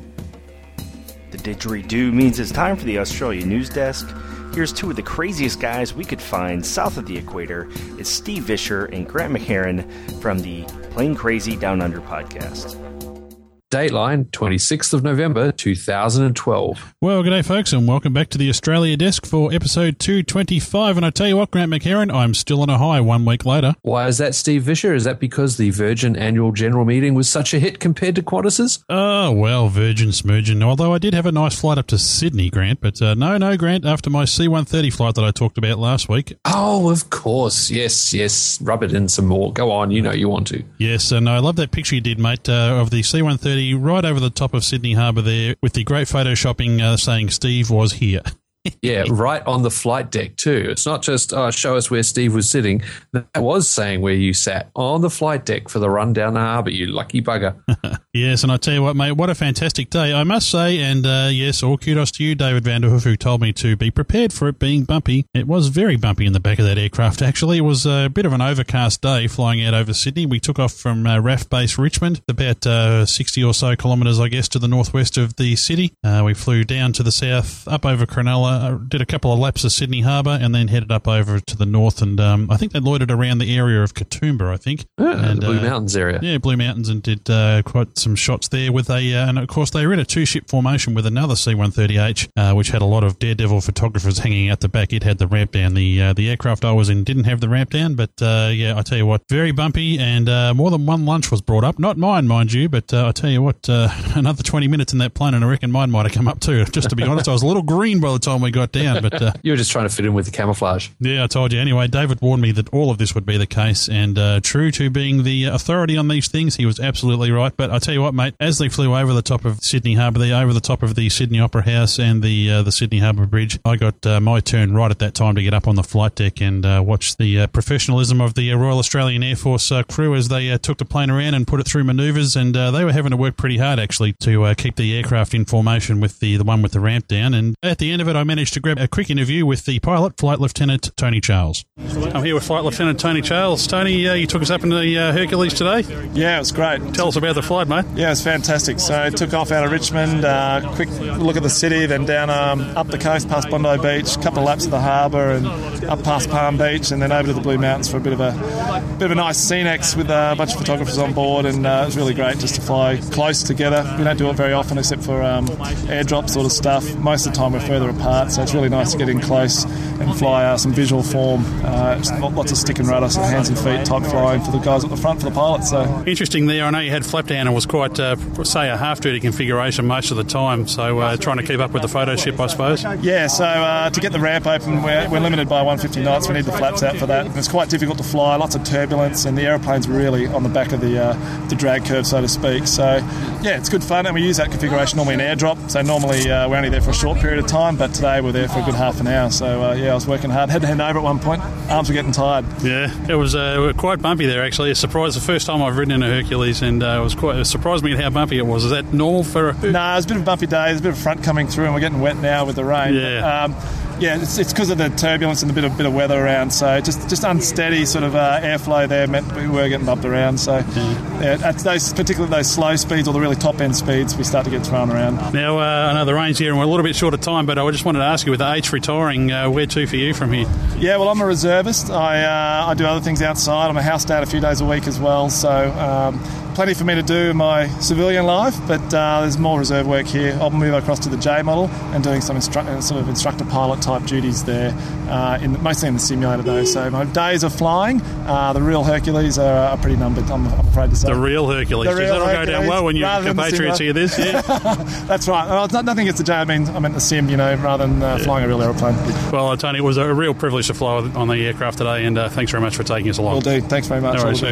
The didgeridoo means it's time for the Australia News Desk. Here's two of the craziest guys we could find south of the equator. It's Steve Visscher and Grant McHerron from the Plane Crazy Down Under podcast. Dateline, twenty-sixth of November, two thousand twelve. Well, g'day folks, and welcome back to the Australia Desk for episode two twenty-five. And I tell you what, Grant McHerron, I'm still on a high one week later. Why is that, Steve Visscher? Is that because the Virgin annual general meeting was such a hit compared to Qantas's? Oh, well, Virgin smurgin. Although I did have a nice flight up to Sydney, Grant, but uh, no, no, Grant, after my C one thirty flight that I talked about last week. Oh, of course. Yes, yes. Rub it in some more. Go on, you know you want to. Yes, and I love that picture you did, mate, uh, of the C one thirty right over the top of Sydney Harbour there with the great photoshopping uh, saying Steve was here. Yeah, right on the flight deck too. It's not just, oh, show us where Steve was sitting. That was saying where you sat on the flight deck for the run down the harbour, you lucky bugger. Yes, and I tell you what, mate, what a fantastic day, I must say. And uh, yes, all kudos to you, David Vanderhoof, who told me to be prepared for it being bumpy. It was very bumpy in the back of that aircraft, actually. It was a bit of an overcast day flying out over Sydney. We took off from uh, R A F Base Richmond, about uh, sixty or so kilometres, I guess, to the northwest of the city. Uh, we flew down to the south, up over Cronulla, uh, did a couple of laps of Sydney Harbour, and then headed up over to the north. And um, I think they loitered around the area of Katoomba, I think. Oh, and, the Blue uh, Mountains area. Yeah, Blue Mountains, and did uh, quite some shots there with a, uh, and of course they were in a two-ship formation with another C one thirty H, uh, which had a lot of daredevil photographers hanging out the back. It had the ramp down. The uh, the aircraft I was in didn't have the ramp down, but uh, yeah, I tell you what, very bumpy, and uh, more than one lunch was brought up. Not mine, mind you, but uh, I tell you what, uh, another twenty minutes in that plane, and I reckon mine might have come up too. Just to be honest, I was a little green by the time we got down, but uh, you were just trying to fit in with the camouflage. Yeah, I told you. Anyway, David warned me that all of this would be the case, and uh, true to being the authority on these things, he was absolutely right. But I tell you what, mate, as they flew over the top of Sydney Harbour, there, over the top of the Sydney Opera House and the uh, the Sydney Harbour Bridge, I got uh, my turn right at that time to get up on the flight deck and uh, watch the uh, professionalism of the uh, Royal Australian Air Force uh, crew as they uh, took the plane around and put it through manoeuvres, and uh, they were having to work pretty hard actually to uh, keep the aircraft in formation with the, the one with the ramp down. And at the end of it, I managed to grab a quick interview with the pilot, Flight Lieutenant Tony Charles. I'm here with Flight Lieutenant Tony Charles. Tony, uh, you took us up in the uh, Hercules today? Yeah, it was great. Tell us about the flight, mate. Yeah, it was fantastic. So I took off out of Richmond, uh, quick look at the city, then down um, up the coast past Bondi Beach, a couple of laps of the harbour, and up past Palm Beach, and then over to the Blue Mountains for a bit of a bit of a nice scenics with a bunch of photographers on board, and uh, it was really great just to fly close together. We don't do it very often except for um, airdrop sort of stuff. Most of the time we're further apart, so it's really nice to get in close and fly uh, some visual form. Uh, lots of stick and rudder, some hands and feet type flying for the guys at the front, for the pilots. So interesting there. I know you had flap down and was quite, uh, say, a half-duty configuration most of the time, so uh, trying to keep up with the photo ship, I suppose. Yeah, so uh, to get the ramp open, we're, we're limited by one hundred fifty knots. We need the flaps out for that. And it's quite difficult to fly, lots of turbulence, and the aeroplane's really on the back of the uh, the drag curve, so to speak. So, yeah, it's good fun, and we use that configuration normally in airdrop. So normally uh, we're only there for a short period of time, but today we're there for a good half an hour. So, uh, yeah, I was working hard. Had to hand over at one point. Arms were getting tired. Yeah, it was uh, quite bumpy there, actually. A surprise. The first time I've ridden in a Hercules, and uh, it was quite it surprised me at how bumpy it was. Is that normal for a... No, nah, it was a bit of a bumpy day. There's a bit of front coming through, and we're getting wet now with the rain. Yeah. But, um, yeah, it's it's because of the turbulence and a bit of bit of weather around. So just just unsteady sort of uh, airflow there meant we were getting bumped around. So yeah, yeah at those particularly those slow speeds or the really top end speeds, we start to get thrown around. Now uh, I know the rain's here and we're a little bit short of time, but I just wanted to ask you, with the H retiring, uh, where to for you from here? Yeah, well, I'm a reservist. I uh, I do other things outside. I'm a house dad a few days a week as well. So. Um, Plenty for me to do in my civilian life, but uh, there's more reserve work here. I'll move across to the J model and doing some instru- sort of instructor pilot type duties there, uh, in mostly in the simulator though. So my days of flying, uh, the real Hercules are, are pretty numbered, I'm, I'm afraid to say. The real Hercules. The real that'll Hercules, go down well when your compatriots hear this. Yeah. That's right. Well, it's not, nothing against the J. I mean, I meant the sim, you know, rather than uh, yeah. flying a real aeroplane. Well, uh, Tony, it was a real privilege to fly on the aircraft today, and uh, thanks very much for taking us along. Will do. Thanks very much. No worries.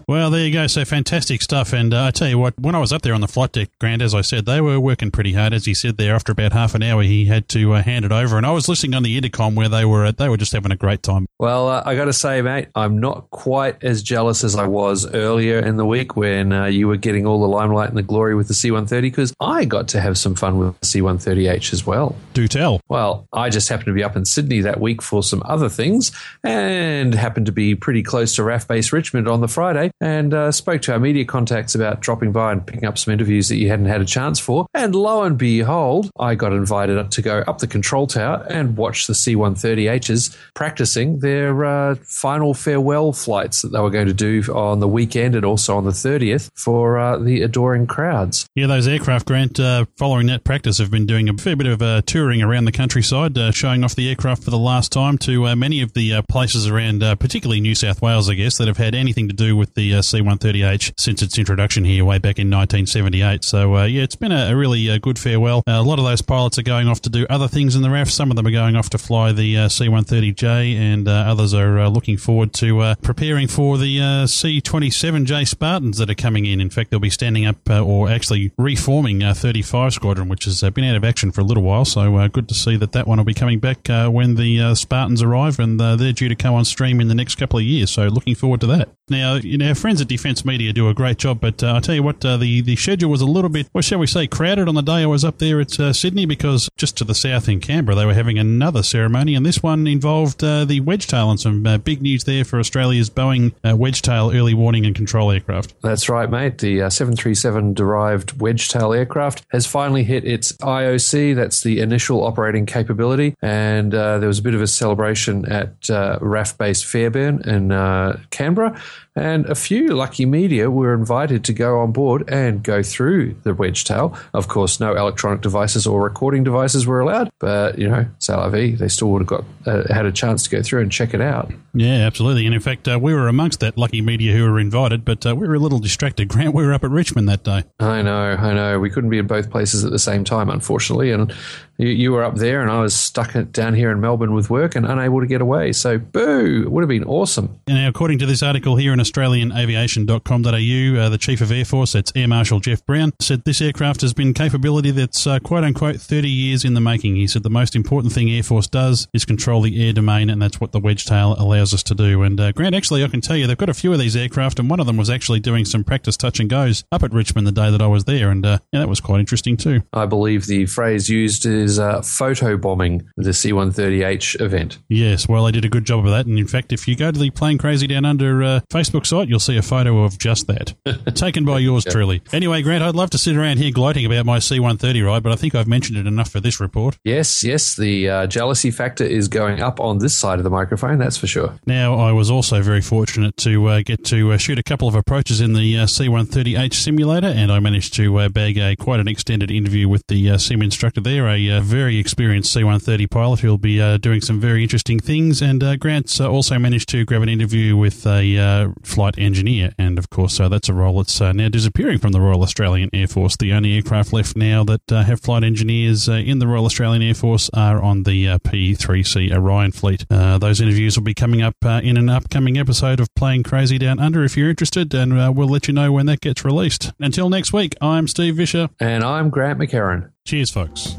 Well, there you go. So fantastic stuff. And uh, I tell you what, when I was up there on the flight deck, Grant, as I said, they were working pretty hard. As he said there, after about half an hour, he had to uh, hand it over. And I was listening on the intercom where they were at, they were just having a great time. Well, uh, I got to say, mate, I'm not quite as jealous as I was earlier in the week when uh, you were getting all the limelight and the glory with the C one thirty, because I got to have some fun with the C one thirty H as well. Do tell. Well, I just happened to be up in Sydney that week for some other things and happened to be pretty close to R A F Base Richmond on the Friday and uh, spoke to our media contacts about dropping by and picking up some interviews that you hadn't had a chance for. And lo and behold, I got invited to go up the control tower and watch the C one thirty H's practicing their uh, final farewell flights that they were going to do on the weekend and also on the thirtieth for uh, the adoring crowds. Yeah, those aircraft, Grant, uh, following that practice, have been doing a fair bit of uh, touring around the countryside, uh, showing off the aircraft for the last time to uh, many of the uh, places around, uh, particularly New South Wales, I guess, that have had anything to do with the uh, C one thirty H since its introduction here way back in nineteen seventy-eight. So, uh, yeah, it's been a, a really uh, good farewell. Uh, a lot of those pilots are going off to do other things in the R A F. Some of them are going off to fly the uh, C one thirty J, and uh, others are uh, looking forward to uh, preparing for the uh, C twenty-seven J Spartans that are coming in. In fact, they'll be standing up uh, or actually reforming uh, thirty-five Squadron, which has uh, been out of action for a little while. So uh, good to see that that one will be coming back uh, when the uh, Spartans arrive, and uh, they're due to come on stream in the next couple of years. So looking forward to that. Now, you know, our friends at Defence Media do a great job, but uh, I tell you what, uh, the, the schedule was a little bit, what shall we say, crowded on the day I was up there at uh, Sydney, because just to the south in Canberra, they were having another ceremony, and this one involved uh, the Wedgetail, and some uh, big news there for Australia's Boeing uh, Wedgetail early warning and control aircraft. That's right, mate. The uh, seven thirty-seven derived Wedgetail aircraft has finally hit its I O C. That's the initial operating capability, and uh, there was a bit of a celebration at uh, R A F Base Fairbairn in uh, Canberra. And a few lucky media were invited to go on board and go through the Wedgetail. Of course, no electronic devices or recording devices were allowed, but, you know, c'est la vie. They still would have got uh, had a chance to go through and check it out. Yeah, absolutely. And in fact, uh, we were amongst that lucky media who were invited, but uh, we were a little distracted. Grant, we were up at Richmond that day. I know, I know. We couldn't be in both places at the same time, unfortunately. And you, you were up there and I was stuck down here in Melbourne with work and unable to get away. So, boo! It would have been awesome. And now, according to this article here in Australian Aviation dot com dot a u, uh, the Chief of Air Force, that's Air Marshal Jeff Brown, said this aircraft has been capability that's uh, quote-unquote thirty years in the making. He said the most important thing Air Force does is control the air domain, and that's what the Wedgetail allows us to do. And uh, Grant, actually, I can tell you they've got a few of these aircraft, and one of them was actually doing some practice touch and goes up at Richmond the day that I was there, and uh, yeah, that was quite interesting too. I believe the phrase used is uh, photo bombing the C one thirty H event. Yes, well, they did a good job of that, and in fact, if you go to the Plane Crazy Down Under uh, Facebook site, you'll see a photo of just that, taken by yours yeah. truly. Anyway, Grant, I'd love to sit around here gloating about my C one thirty ride, but I think I've mentioned it enough for this report. Yes, yes, the uh, jealousy factor is going up on this side of the microphone, that's for sure. Now, I was also very fortunate to uh, get to uh, shoot a couple of approaches in the uh, C one thirty H simulator, and I managed to uh, bag a quite an extended interview with the uh, sim instructor there, a uh, very experienced C one thirty pilot who'll be uh, doing some very interesting things, and uh, Grant's uh, also managed to grab an interview with a uh, flight engineer, and of course uh, that's a role that's uh, now disappearing from the Royal Australian Air Force. The only aircraft left now that uh, have flight engineers uh, in the Royal Australian Air Force are on the uh, P three C Orion fleet. Uh, those interviews will be coming up uh, in an upcoming episode of Plane Crazy Down Under if you're interested, and uh, we'll let you know when that gets released. Until next week, I'm Steve Vischer. And I'm Grant McHerron. Cheers, folks.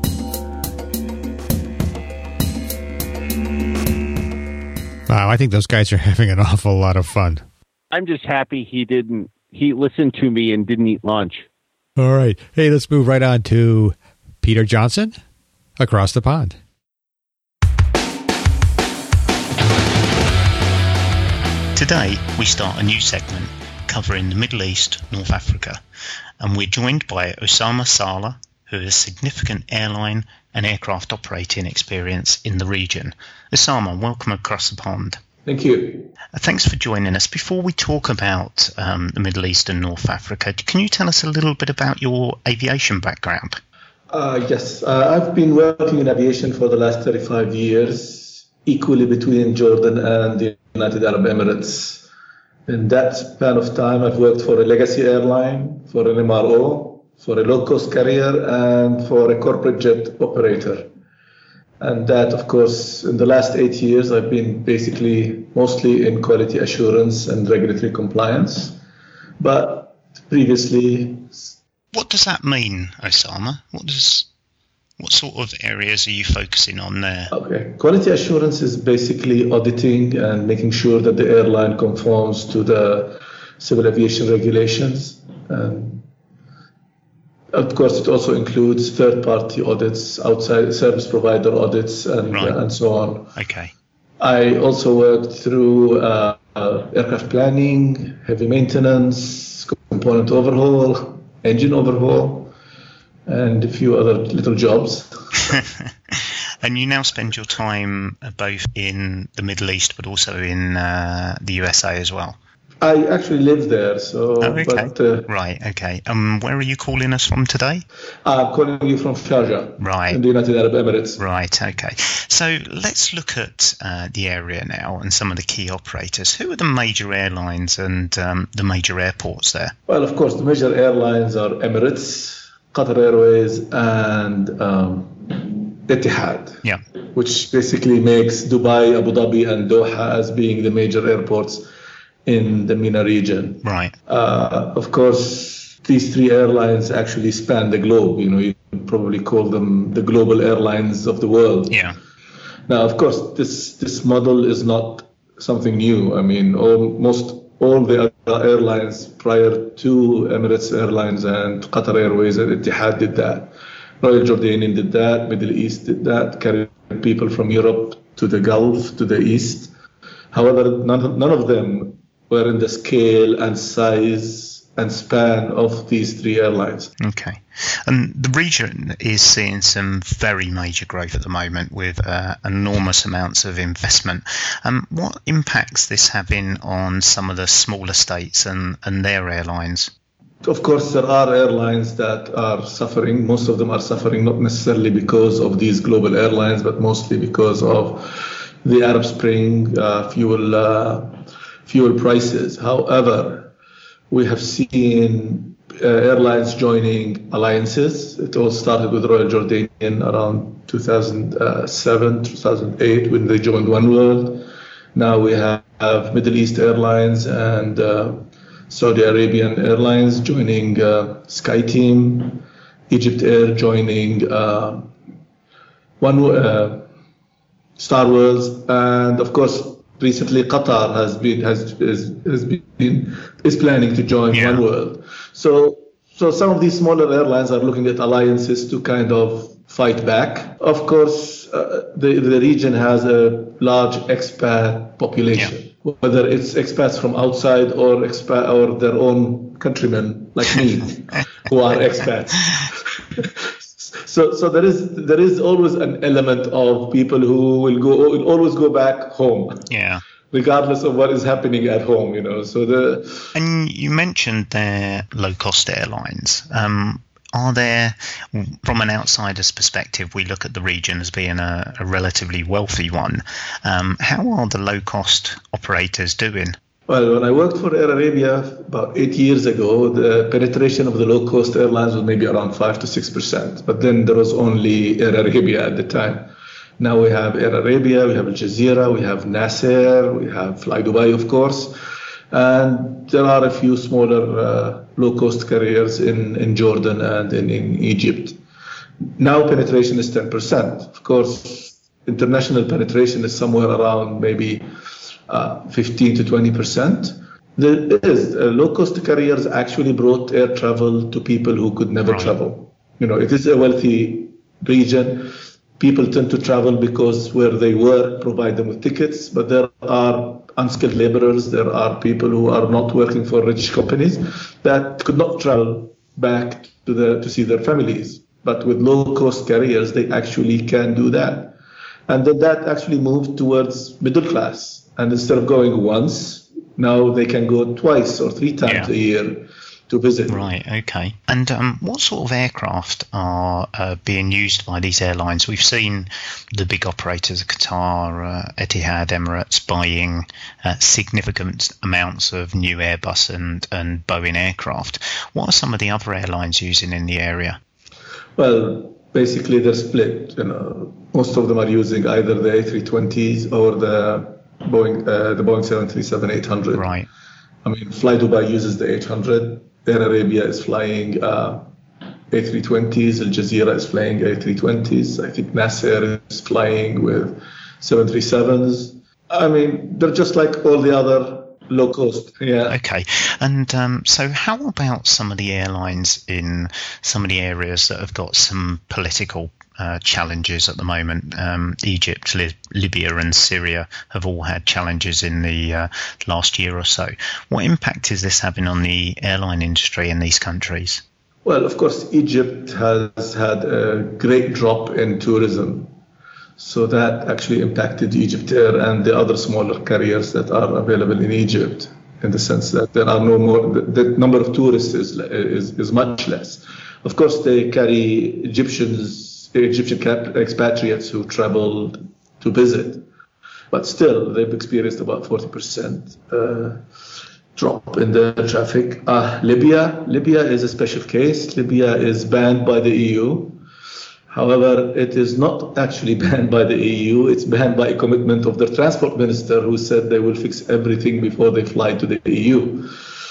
Wow, I think those guys are having an awful lot of fun. I'm just happy he didn't, he listened to me and didn't eat lunch. All right. Hey, let's move right on to Peter Johnson across the pond. Today, we start a new segment covering the Middle East, North Africa, and we're joined by Osama Saleh, who has significant airline and aircraft operating experience in the region. Osama, welcome across the pond. Thank you. Uh, thanks for joining us. Before we talk about um, the Middle East and North Africa, can you tell us a little bit about your aviation background? Uh, yes, uh, I've been working in aviation for the last thirty-five years, equally between Jordan and the United Arab Emirates. In that span of time, I've worked for a legacy airline, for an M R O, for a low-cost carrier, and for a corporate jet operator. And that, of course, in the last eight years, I've been basically mostly in quality assurance and regulatory compliance. But previously... What does that mean, Osama? What does... What sort of areas are you focusing on there? Okay. Quality assurance is basically auditing and making sure that the airline conforms to the civil aviation regulations. And of course, it also includes third-party audits, outside service provider audits, and, right. uh, and so on. Okay. I also worked through uh, uh, aircraft planning, heavy maintenance, component overhaul, engine overhaul, and a few other little jobs. And you now spend your time both in the Middle East, but also in uh, the U S A as well. I actually live there, so... Oh, okay. But, uh, right, okay. Um, where are you calling us from today? I'm calling you from Sharjah, right. in the United Arab Emirates. Right, okay. So let's look at uh, the area now and some of the key operators. Who are the major airlines and um, the major airports there? Well, of course, the major airlines are Emirates, Qatar Airways, and um, Etihad, yeah. which basically makes Dubai, Abu Dhabi, and Doha as being the major airports in the MENA region. Right. Uh, of course, these three airlines actually span the globe. You know, you can probably call them the global airlines of the world. Yeah. Now, of course, this this model is not something new. I mean, almost all the other airlines prior to Emirates Airlines and Qatar Airways and Etihad did that. Royal Jordanian did that. Middle East did that. Carried people from Europe to the Gulf, to the East. However, none, none of them were in the scale and size and span of these three airlines. Okay. And the region is seeing some very major growth at the moment with uh, enormous amounts of investment. Um, what impact's this having on some of the smaller states and, and their airlines? Of course, there are airlines that are suffering. Most of them are suffering not necessarily because of these global airlines, but mostly because of the Arab Spring, uh, fuel uh, fuel prices. However, we have seen uh, airlines joining alliances. It all started with Royal Jordanian around two thousand seven, two thousand eight when they joined OneWorld. Now we have, have Middle East Airlines and uh, Saudi Arabian Airlines joining uh, SkyTeam, Egypt Air joining uh, One uh, Star Wars, and of course recently Qatar has been has is, has been is planning to join yeah. OneWorld. So so some of these smaller airlines are looking at alliances to kind of fight back. Of course, uh, the the region has a large expat population. Yeah. Whether it's expats from outside or expat or their own countrymen like me, who are expats. so, so there is there is always an element of people who will go will always go back home. Yeah. Regardless of what is happening at home, you know. So the and you mentioned their low cost airlines. Um, Are there, from an outsider's perspective, we look at the region as being a, a relatively wealthy one. Um, how are the low-cost operators doing? Well, when I worked for Air Arabia about eight years ago, the penetration of the low-cost airlines was maybe around five to six percent. But then there was only Air Arabia at the time. Now we have Air Arabia, we have Al Jazeera, we have Nasser, we have Fly Dubai, of course. And there are a few smaller uh, low-cost carriers in, in Jordan and in, in Egypt. Now penetration is ten percent. Of course, international penetration is somewhere around maybe uh, fifteen to twenty percent. There is uh, low-cost carriers actually brought air travel to people who could never right. travel. You know, it is a wealthy region. People tend to travel because where they work provide them with tickets, but there are unskilled laborers, there are people who are not working for rich companies that could not travel back to the to see their families. But with low-cost carriers, they actually can do that. And then that actually moved towards middle class. And instead of going once, now they can go twice or three times yeah. a year to visit. Right, okay. And um, what sort of aircraft are uh, being used by these airlines? We've seen the big operators, Qatar, uh, Etihad, Emirates, buying uh, significant amounts of new Airbus and, and Boeing aircraft. What are some of the other airlines using in the area? Well, basically they're split. You know, most of them are using either the A three twenties or the Boeing uh, the Boeing seven thirty-seven eight hundred. Right. I mean, Fly Dubai uses the eight hundred. Air Arabia is flying uh, A three twenties. Al Jazeera is flying A three twenties. I think Nasser is flying with seven thirty-sevens. I mean, they're just like all the other low cost. Yeah. Okay. And um, so how about some of the airlines in some of the areas that have got some political uh, challenges at the moment? Um, Egypt, Lib- Libya and Syria have all had challenges in the uh, last year or so. What impact is this having on the airline industry in these countries? Well, of course, Egypt has had a great drop in tourism. So that actually impacted Egypt Air and the other smaller carriers that are available in Egypt, in the sense that there are no more, the, the number of tourists is, is, is much less. Of course, they carry Egyptians, Egyptian expatriates who traveled to visit, but still they've experienced about forty percent uh, drop in the traffic. Uh, Libya, Libya is a special case. Libya is banned by the E U. However, it is not actually banned by the E U. It's banned by a commitment of their transport minister, who said they will fix everything before they fly to the E U.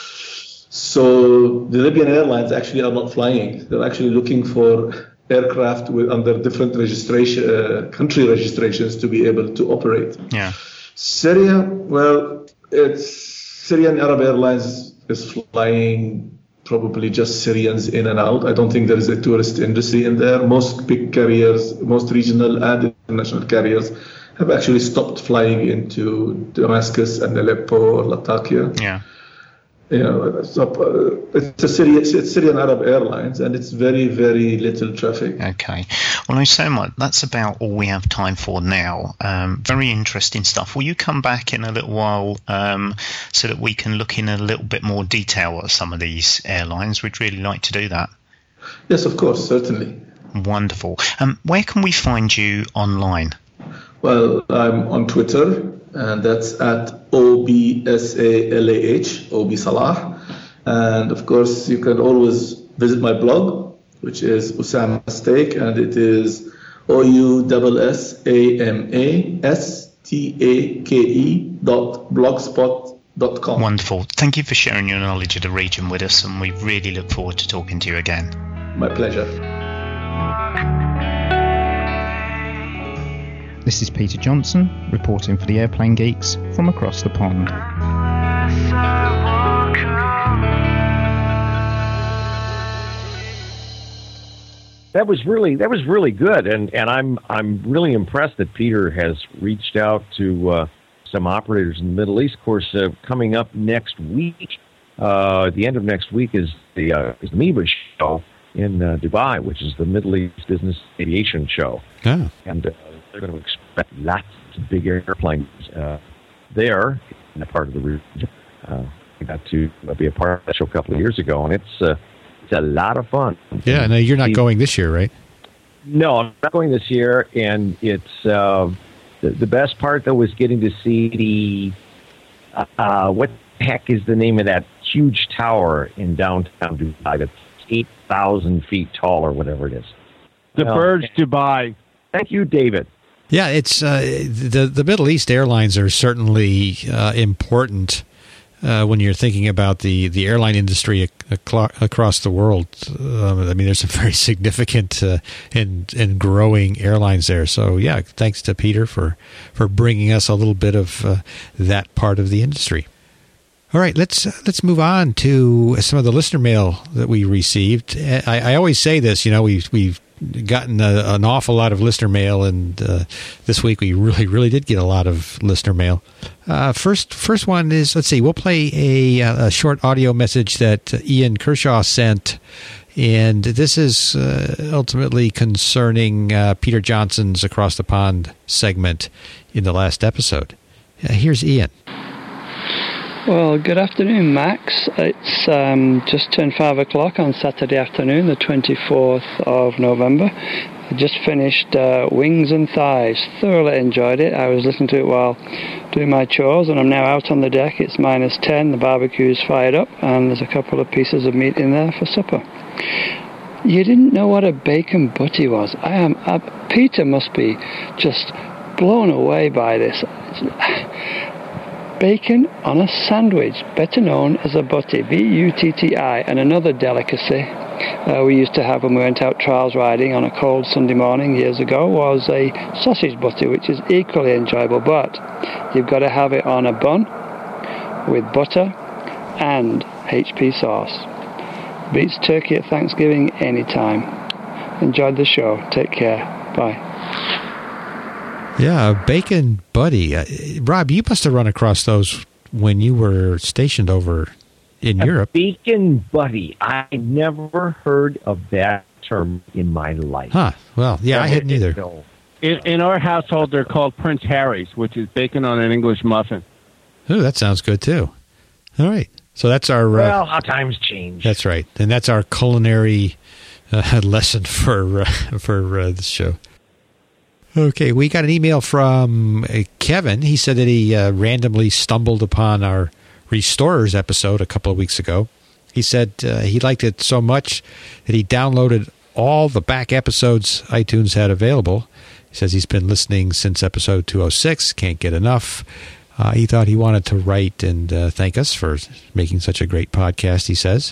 So the Libyan airlines actually are not flying. They're actually looking for aircraft with under different registration, uh, country registrations to be able to operate. Yeah. Syria, well, it's Syrian Arab Airlines is flying probably just Syrians in and out. I don't think there is a tourist industry in there. Most big carriers, most regional and international carriers have actually stopped flying into Damascus and Aleppo or Latakia. Yeah. You know, it's, up, uh, it's, a Syrian, it's Syrian Arab Airlines, and it's very, very little traffic. Okay. Well, Osama, that's about all we have time for now. Um, very interesting stuff. Will you come back in a little while um, so that we can look in a little bit more detail at some of these airlines? We'd really like to do that. Yes, of course, certainly. Wonderful. Um, where can we find you online? Well, I'm on Twitter, and that's at O B S A L A H, Obi Salah. And of course, you can always visit my blog, which is Osama Steak, and it is O U S S A M A S T A K E dot blogspot dot com. Wonderful. Thank you for sharing your knowledge of the region with us, and we really look forward to talking to you again. My pleasure. This is Peter Johnson, reporting for the Airplane Geeks from across the pond. That was really that was really good, and, and I'm I'm really impressed that Peter has reached out to uh, some operators in the Middle East. Of course, uh, coming up next week, uh, at the end of next week is the uh, is the M I B A show in uh, Dubai, which is the Middle East Business Aviation Show, oh. and uh, they're going to expect lots of big airplanes uh, there in that part of the region. Uh, I got to be a part of that show a couple of years ago, and it's uh, it's a lot of fun. Yeah, no, you're not going this year, right? No, I'm not going this year, and it's uh, the, the best part though was getting to see the uh, what the heck is the name of that huge tower in downtown Dubai that's eight thousand feet tall or whatever it is. The well, Burj Dubai. Thank you, David. Yeah, it's uh, the the Middle East airlines are certainly uh, important uh, when you're thinking about the, the airline industry ac- ac- across the world. Uh, I mean, there's some very significant uh, and and growing airlines there. So yeah, thanks to Peter for for bringing us a little bit of uh, that part of the industry. All right, let's uh, let's move on to some of the listener mail that we received. I, I always say this, you know, we've we've gotten a, an awful lot of listener mail, and uh, this week we really really did get a lot of listener mail. Uh, first first one is, let's see, we'll play a, a short audio message that Ian Kershaw sent, and this is uh, ultimately concerning uh, Peter Johnson's Across the Pond segment in the last episode. Uh, here's Ian. Well, good afternoon, Max. It's um, just turned five o'clock on Saturday afternoon, the twenty-fourth of November. I just finished uh, Wings and Thighs. Thoroughly enjoyed it. I was listening to it while doing my chores, and I'm now out on the deck. It's minus ten, the barbecue's fired up, and there's a couple of pieces of meat in there for supper. You didn't know what a bacon butty was. I am. Uh, Peter must be just blown away by this. Bacon on a sandwich, better known as a butty, B U T T I, and another delicacy uh, we used to have when we went out trials riding on a cold Sunday morning years ago was a sausage butty, which is equally enjoyable, but you've got to have it on a bun with butter and H P sauce. Beats turkey at Thanksgiving anytime. Enjoyed the show. Take care. Bye. Yeah, a bacon buddy. Uh, Rob, you must have run across those when you were stationed over in a Europe. Bacon buddy. I never heard of that term in my life. Huh. Well, yeah, I hadn't either. In, in our household, they're called Prince Harry's, which is bacon on an English muffin. Ooh, that sounds good, too. All right. So that's our... Uh, well, how times change. That's right. And that's our culinary uh, lesson for, uh, for uh, this show. Okay, we got an email from uh, Kevin. He said that he uh, randomly stumbled upon our Restorers episode a couple of weeks ago. He said uh, he liked it so much that he downloaded all the back episodes iTunes had available. He says he's been listening since episode two oh six, can't get enough. Uh, he thought he wanted to write and uh, thank us for making such a great podcast, he says.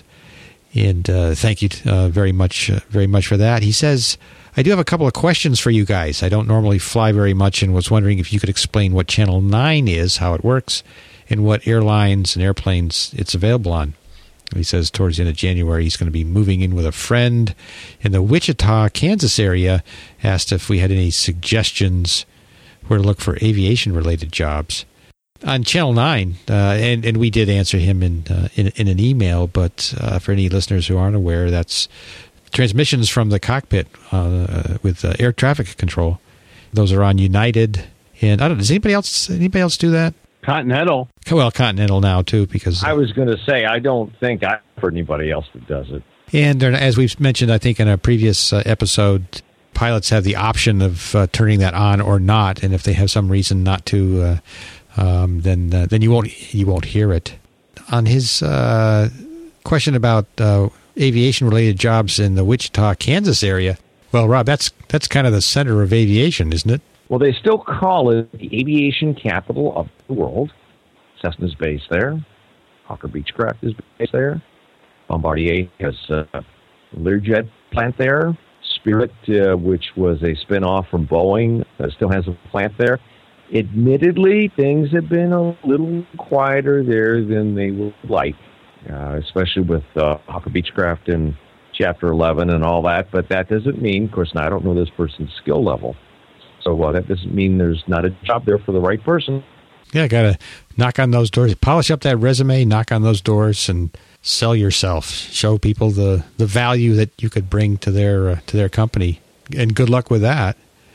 And uh, thank you uh, very much, uh, very much for that. He says... I do have a couple of questions for you guys. I don't normally fly very much and was wondering if you could explain what Channel nine is, how it works, and what airlines and airplanes it's available on. He says towards the end of January he's going to be moving in with a friend in the Wichita, Kansas area. Asked if we had any suggestions where to look for aviation-related jobs. On Channel nine, uh, and, and we did answer him in, uh, in, in an email, but uh, for any listeners who aren't aware, that's transmissions from the cockpit uh, with uh, air traffic control. Those are on United, and I don't. Does anybody else? Anybody else do that? Continental. Well, Continental now too, because I was going to say I don't think I've heard anybody else that does it. And as we've mentioned, I think in a previous uh, episode, pilots have the option of uh, turning that on or not, and if they have some reason not to, uh, um, then uh, then you won't you won't hear it. On his uh, question about Uh, aviation-related jobs in the Wichita, Kansas area. Well, Rob, that's that's kind of the center of aviation, isn't it? Well, they still call it the aviation capital of the world. Cessna's based there. Hawker Beechcraft is based there. Bombardier has a Learjet plant there. Spirit, uh, which was a spin-off from Boeing, uh, still has a plant there. Admittedly, things have been a little quieter there than they would like. Uh, especially with uh, Hawker Beechcraft in Chapter eleven and all that, but that doesn't mean, of course, now I don't know this person's skill level, so uh, that doesn't mean there's not a job there for the right person. Yeah, got to knock on those doors, polish up that resume, knock on those doors, and sell yourself. Show people the, the value that you could bring to their uh, to their company, and good luck with that.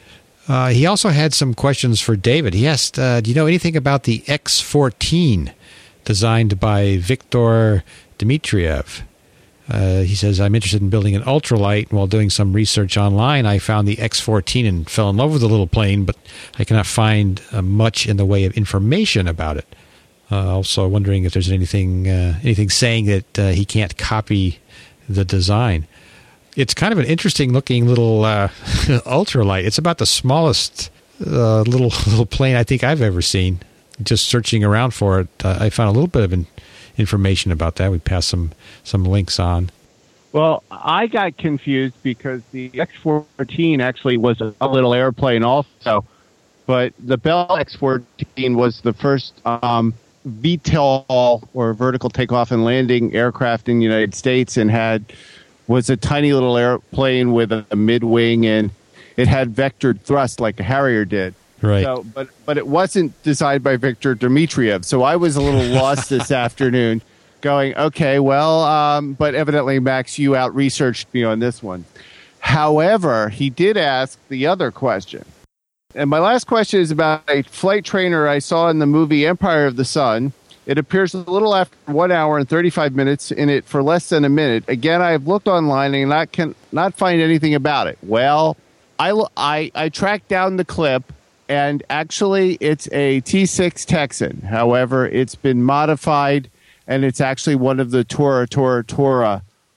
Uh, he also had some questions for David. He asked, uh, do you know anything about the X fourteen? Designed by Viktor Dmitriev. Uh, he says, I'm interested in building an ultralight, and while doing some research online, I found the X fourteen and fell in love with the little plane, but I cannot find uh, much in the way of information about it. Uh, also wondering if there's anything uh, anything saying that uh, he can't copy the design. It's kind of an interesting-looking little uh, ultralight. It's about the smallest uh, little little plane I think I've ever seen. Just searching around for it, uh, I found a little bit of in, information about that. We passed some, some links on. Well, I got confused because the X fourteen actually was a little airplane also, but the Bell X fourteen was the first um, V TOL, or vertical takeoff and landing aircraft in the United States, and had was a tiny little airplane with a, a mid-wing, and it had vectored thrust like a Harrier did. Right. So, but but it wasn't designed by Viktor Dmitriev, so I was a little lost this afternoon, going, okay, well, um, but evidently, Max, you out-researched me on this one. However, he did ask the other question. And my last question is about a flight trainer I saw in the movie Empire of the Sun. It appears a little after one hour and thirty-five minutes in it for less than a minute. Again, I've looked online and not can not find anything about it. Well, I, I, I tracked down the clip. And actually, it's a T six Texan. However, it's been modified, and it's actually one of the Tora Tora Tora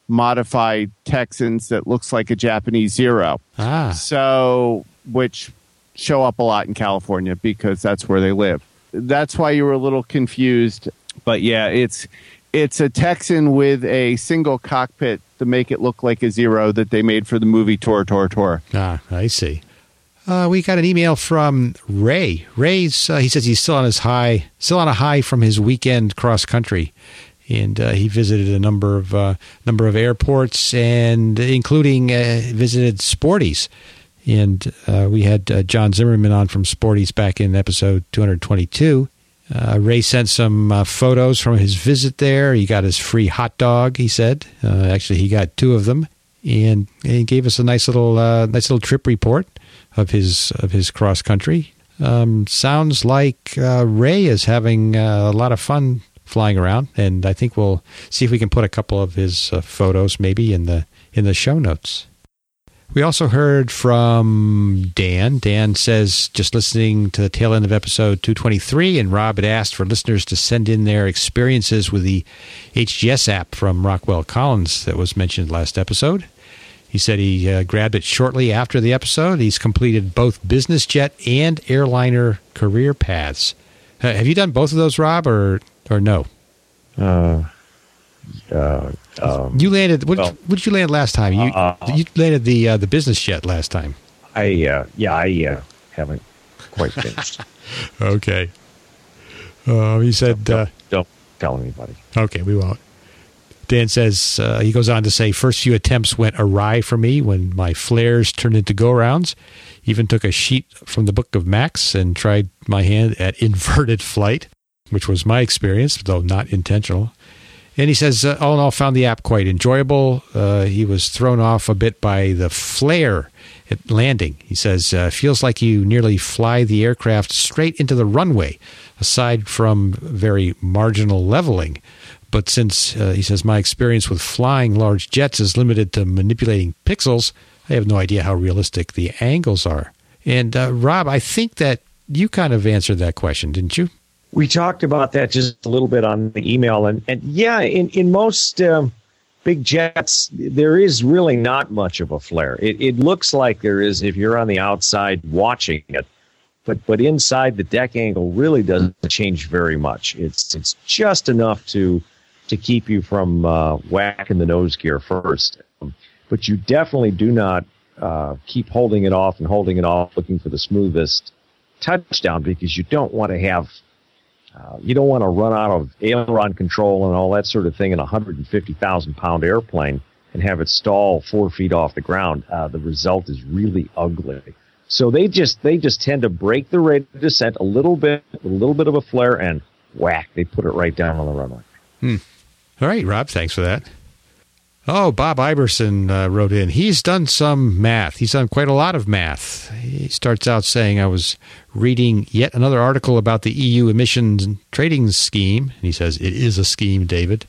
modified Texans that looks like a Japanese Zero. Ah. So, which show up a lot in California because that's where they live. That's why you were a little confused. But yeah, it's it's a Texan with a single cockpit to make it look like a Zero that they made for the movie Tor, Tor, Tor. Ah, I see. Uh, we got an email from Ray. Ray's uh, he says he's still on his high, still on a high from his weekend cross country, and uh, he visited a number of uh, number of airports, and including uh, visited Sporty's. And uh, we had uh, John Zimmerman on from Sporty's back in episode two twenty-two. Uh, Ray sent some uh, photos from his visit there. He got his free hot dog, he said. Uh, actually, he got two of them, and, and he gave us a nice little uh, nice little trip report of his of his cross country. Um, sounds like uh, Ray is having uh, a lot of fun flying around, and I think we'll see if we can put a couple of his uh, photos maybe in the in the show notes. We also heard from Dan. Dan says, just listening to the tail end of episode two twenty-three, and Rob had asked for listeners to send in their experiences with the H G S app from Rockwell Collins that was mentioned last episode. He said he uh, grabbed it shortly after the episode. He's completed both business jet and airliner career paths. Uh, have you done both of those, Rob, or or no? Uh, uh, um, you landed. What, well, what did you land last time? You uh, you landed the uh, the business jet last time. I uh, yeah, I uh, haven't quite finished. Okay. Uh, he said, don't, uh, don't tell anybody. Okay, we won't. Dan says, uh, he goes on to say, first few attempts went awry for me when my flares turned into go-rounds. Even took a sheet from the book of Max and tried my hand at inverted flight, which was my experience, though not intentional. And he says, uh, all in all, found the app quite enjoyable. Uh, he was thrown off a bit by the flare at landing. He says, uh, feels like you nearly fly the aircraft straight into the runway, aside from very marginal leveling. But since, uh, he says, my experience with flying large jets is limited to manipulating pixels, I have no idea how realistic the angles are. And, uh, Rob, I think that you kind of answered that question, didn't you? We talked about that just a little bit on the email. And, and yeah, in, in most um, big jets, there is really not much of a flare. It, it looks like there is if you're on the outside watching it. But but inside, the deck angle really doesn't change very much. It's it's just enough to to keep you from uh, whacking the nose gear first. Um, but you definitely do not uh, keep holding it off and holding it off, looking for the smoothest touchdown, because you don't want to have, uh, you don't want to run out of aileron control and all that sort of thing in a one hundred fifty thousand pound airplane and have it stall four feet off the ground. Uh, the result is really ugly. So they just they just tend to break the rate of descent a little bit, a little bit of a flare, and whack, they put it right down on the runway. Hmm. All right, Rob, thanks for that. Oh, Bob Iverson uh, wrote in. He's done some math. He's done quite a lot of math. He starts out saying, I was reading yet another article about the E U emissions trading scheme. And he says, it is a scheme, David.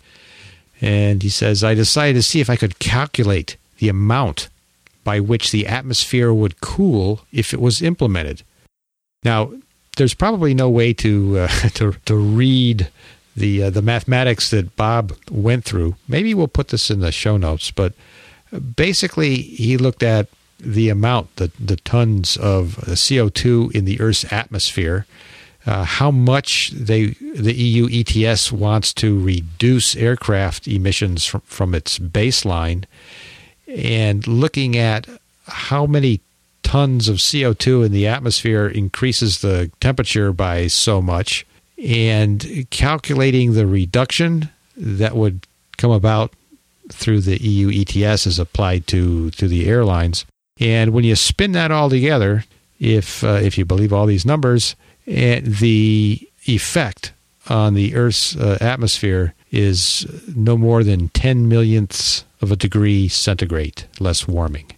And he says, I decided to see if I could calculate the amount by which the atmosphere would cool if it was implemented. Now, there's probably no way to uh, to, to read the uh, the mathematics that Bob went through. Maybe we'll put this in the show notes, but basically he looked at the amount, the, the tons of C O two in the Earth's atmosphere, uh, how much they the E U E T S wants to reduce aircraft emissions from, from its baseline, and looking at how many tons of C O two in the atmosphere increases the temperature by so much, and calculating the reduction that would come about through the E U E T S as applied to, to the airlines. And when you spin that all together, if uh, if you believe all these numbers, uh, the effect on the Earth's uh, atmosphere is no more than ten millionths of a degree centigrade less warming.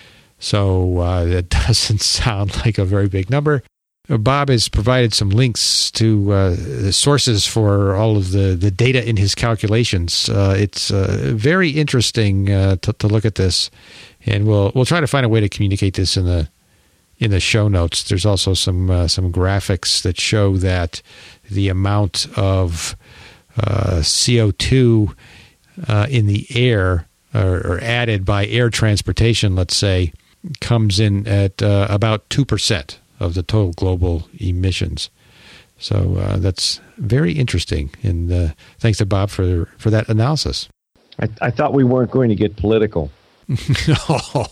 So uh, that doesn't sound like a very big number. Bob has provided some links to uh, the sources for all of the, the data in his calculations. Uh, it's uh, very interesting uh, to, to look at this, and we'll we'll try to find a way to communicate this in the in the show notes. There's also some uh, some graphics that show that the amount of uh, C O two uh, in the air or, or added by air transportation, let's say, comes in at uh, about two percent of the total global emissions. So uh, that's very interesting. And uh, thanks to Bob for for that analysis. I, I thought we weren't going to get political. Oh.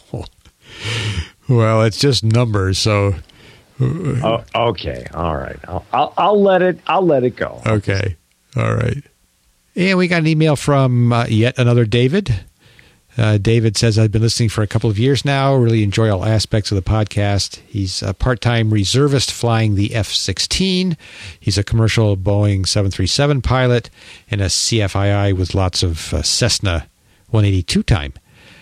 Well, it's just numbers, so. Oh, okay, all right. I'll, I'll I'll let it. I'll let it go. Okay, all right. And we got an email from uh, yet another David. Uh, David says, I've been listening for a couple of years now. Really enjoy all aspects of the podcast. He's a part-time reservist flying the F sixteen. He's a commercial Boeing seven thirty-seven pilot and a C F I I with lots of uh, Cessna one eighty-two time.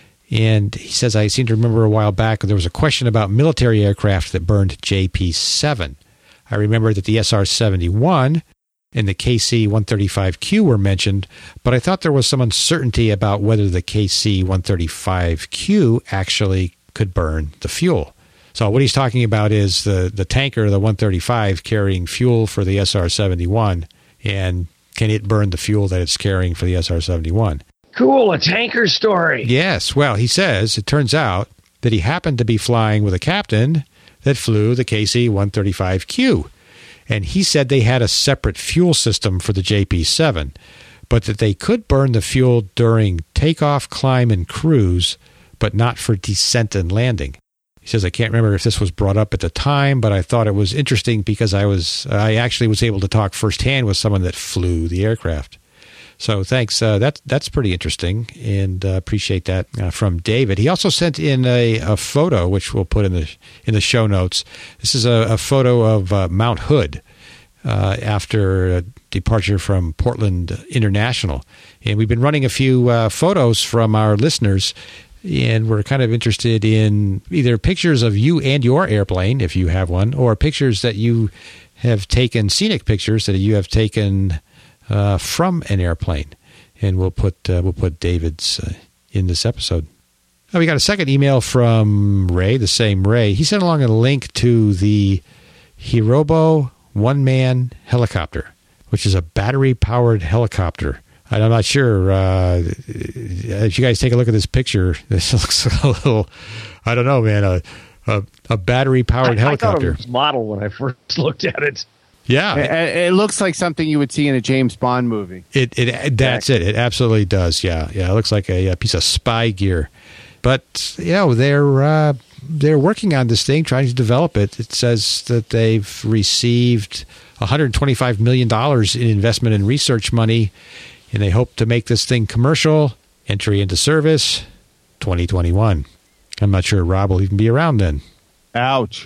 And he says, I seem to remember a while back there was a question about military aircraft that burned J P seven. I remember that the S R seventy-one and the K C one thirty-five Q were mentioned, but I thought there was some uncertainty about whether the K C one thirty-five Q actually could burn the fuel. So what he's talking about is the, the tanker, the one thirty-five, carrying fuel for the S R seventy-one, and can it burn the fuel that it's carrying for the S R seventy-one? Cool, a tanker story. Yes. Well, he says it turns out that he happened to be flying with a captain that flew the K C one thirty-five Q. And he said they had a separate fuel system for the J P seven, but that they could burn the fuel during takeoff, climb, and cruise, but not for descent and landing. He says, I can't remember if this was brought up at the time, but I thought it was interesting because I was I actually was able to talk firsthand with someone that flew the aircraft. So thanks. Uh, that's that's pretty interesting, and uh, appreciate that uh, from David. He also sent in a, a photo, which we'll put in the in the show notes. This is a, a photo of uh, Mount Hood uh, after a departure from Portland International, and we've been running a few uh, photos from our listeners, and we're kind of interested in either pictures of you and your airplane, if you have one, or pictures that you have taken, scenic pictures that you have taken Uh, from an airplane, and we'll put uh, we'll put David's uh, in this episode. Oh, we got a second email from Ray, the same Ray. He sent along a link to the Hirobo one-man helicopter, which is a battery-powered helicopter. And I'm not sure uh, if you guys take a look at this picture. This looks a little, I don't know, man, a a, a battery-powered I, helicopter. I thought it was model when I first looked at it. Yeah, it, it looks like something you would see in a James Bond movie. It, it that's it. It absolutely does. Yeah, yeah. It looks like a, a piece of spy gear. But you know, they're uh, they're working on this thing, trying to develop it. It says that they've received one hundred twenty-five million dollars in investment and research money, and they hope to make this thing commercial. Entry into service twenty twenty-one. I'm not sure Rob will even be around then. Ouch.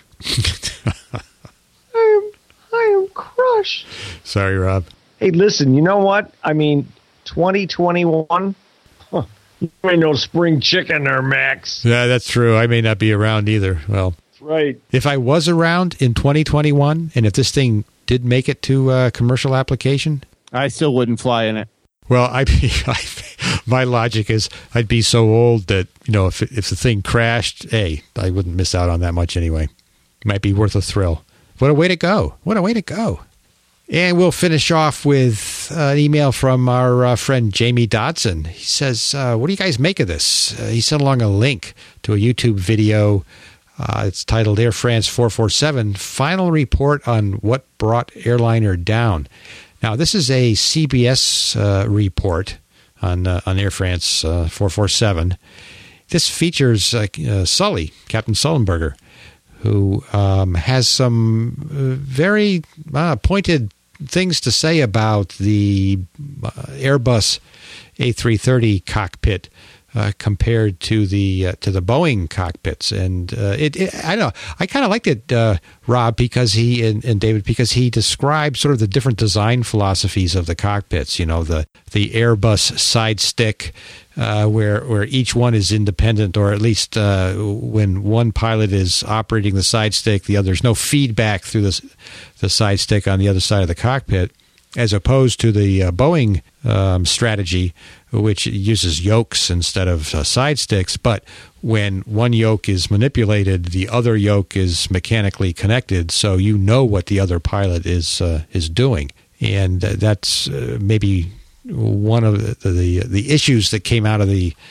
I am crushed. Sorry, Rob. Hey, listen, you know what? I mean, twenty twenty-one, huh, you ain't no spring chicken there, Max. Yeah, that's true. I may not be around either. Well, that's right. If I was around in twenty twenty-one, and if this thing did make it to uh, commercial application, I still wouldn't fly in it. Well, I, I my logic is I'd be so old that, you know, if if the thing crashed, hey, I wouldn't miss out on that much anyway. Might be worth a thrill. What a way to go. What a way to go. And we'll finish off with uh, an email from our uh, friend Jamie Dodson. He says, uh, what do you guys make of this? Uh, he sent along a link to a YouTube video. Uh, it's titled Air France four forty-seven, Final Report on What Brought Airliner Down. Now, this is a C B S uh, report on, uh, on Air France uh, four forty-seven. This features uh, uh, Sully, Captain Sullenberger, who um, has some uh, very uh, pointed things to say about the uh, Airbus A three thirty cockpit uh, compared to the uh, to the Boeing cockpits, and uh, it, it I don't know. I kind of liked it, uh, Rob, because he and, and David, because he described sort of the different design philosophies of the cockpits. You know, the the Airbus side stick. Uh, where where each one is independent, or at least uh, when one pilot is operating the side stick, the other, there's no feedback through the the side stick on the other side of the cockpit, as opposed to the uh, Boeing um, strategy, which uses yokes instead of uh, side sticks. But when one yoke is manipulated, the other yoke is mechanically connected, so you know what the other pilot is uh, is doing, and uh, that's uh, maybe one of the, the the issues that came out of the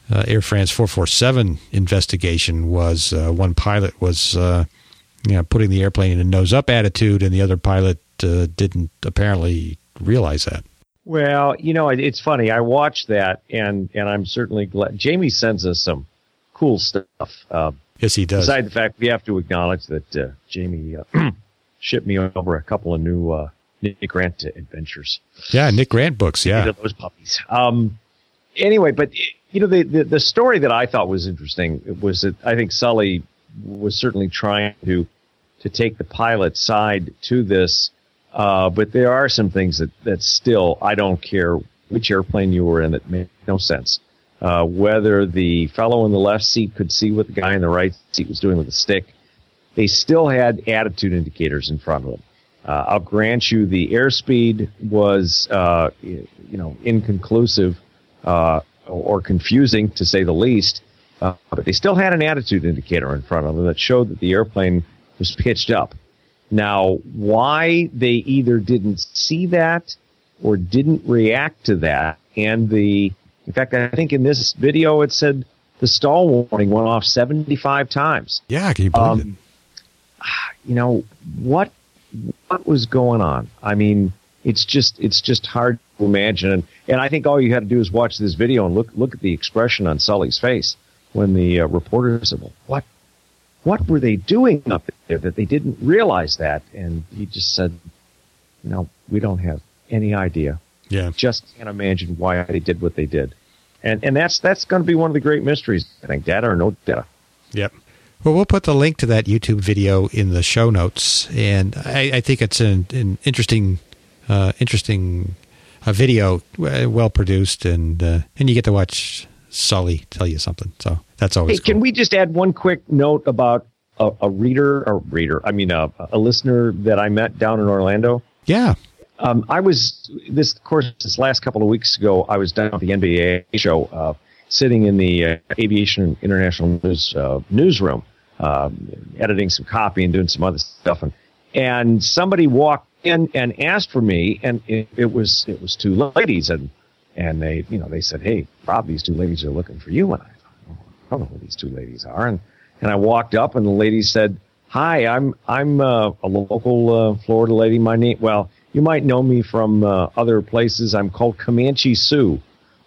uh, Air France four forty-seven investigation was uh, one pilot was uh, you know, putting the airplane in a nose-up attitude, and the other pilot uh, didn't apparently realize that. Well, you know, it, it's funny. I watched that, and, and I'm certainly glad. Jamie sends us some cool stuff. Uh, yes, he does. Besides the fact we have to acknowledge that uh, Jamie uh, shipped me over a couple of new uh, Nick Grant adventures. Yeah, Nick Grant books, yeah. Those puppies. Um, anyway, but, you know, the, the, the story that I thought was interesting was that I think Sully was certainly trying to to take the pilot's side to this, uh, but there are some things that, that still, I don't care which airplane you were in, that made no sense. Uh, whether the fellow in the left seat could see what the guy in the right seat was doing with the stick, they still had attitude indicators in front of them. Uh, I'll grant you the airspeed was, uh, you know, inconclusive uh, or confusing, to say the least, uh, but they still had an attitude indicator in front of them that showed that the airplane was pitched up. Now, why they either didn't see that or didn't react to that, and the, in fact, I think in this video it said the stall warning went off seventy-five times. Yeah, can you believe um, it? You know, what what was going on? I mean, it's just it's just hard to imagine. And, and I think all you had to do is watch this video and look look at the expression on Sully's face when the uh, reporter said, well, what what were they doing up there that they didn't realize that? And he just said, you know, we don't have any idea. Yeah. Just can't imagine why they did what they did. And and that's that's going to be one of the great mysteries, I think, data or no data. Yep. Well, we'll put the link to that YouTube video in the show notes, and I, I think it's an, an interesting, uh, interesting uh, video, uh, well produced, and uh, and you get to watch Sully tell you something. So that's always. Hey, cool. Can we just add one quick note about a, a reader, or reader? I mean, a, a listener that I met down in Orlando. Yeah. Um, I was this of course this last couple of weeks ago. I was down at the N B A show, uh, sitting in the uh, Aviation International News uh, newsroom, uh, editing some copy and doing some other stuff, and and somebody walked in and asked for me, and it, it was it was two ladies, and and they you know they said, hey, Rob, these two ladies are looking for you, and I thought, oh, I don't know who these two ladies are, and and I walked up, and the lady said, hi, I'm I'm uh, a local uh, Florida lady. My name, well. You might know me from uh, other places. I'm called Comanche Sue.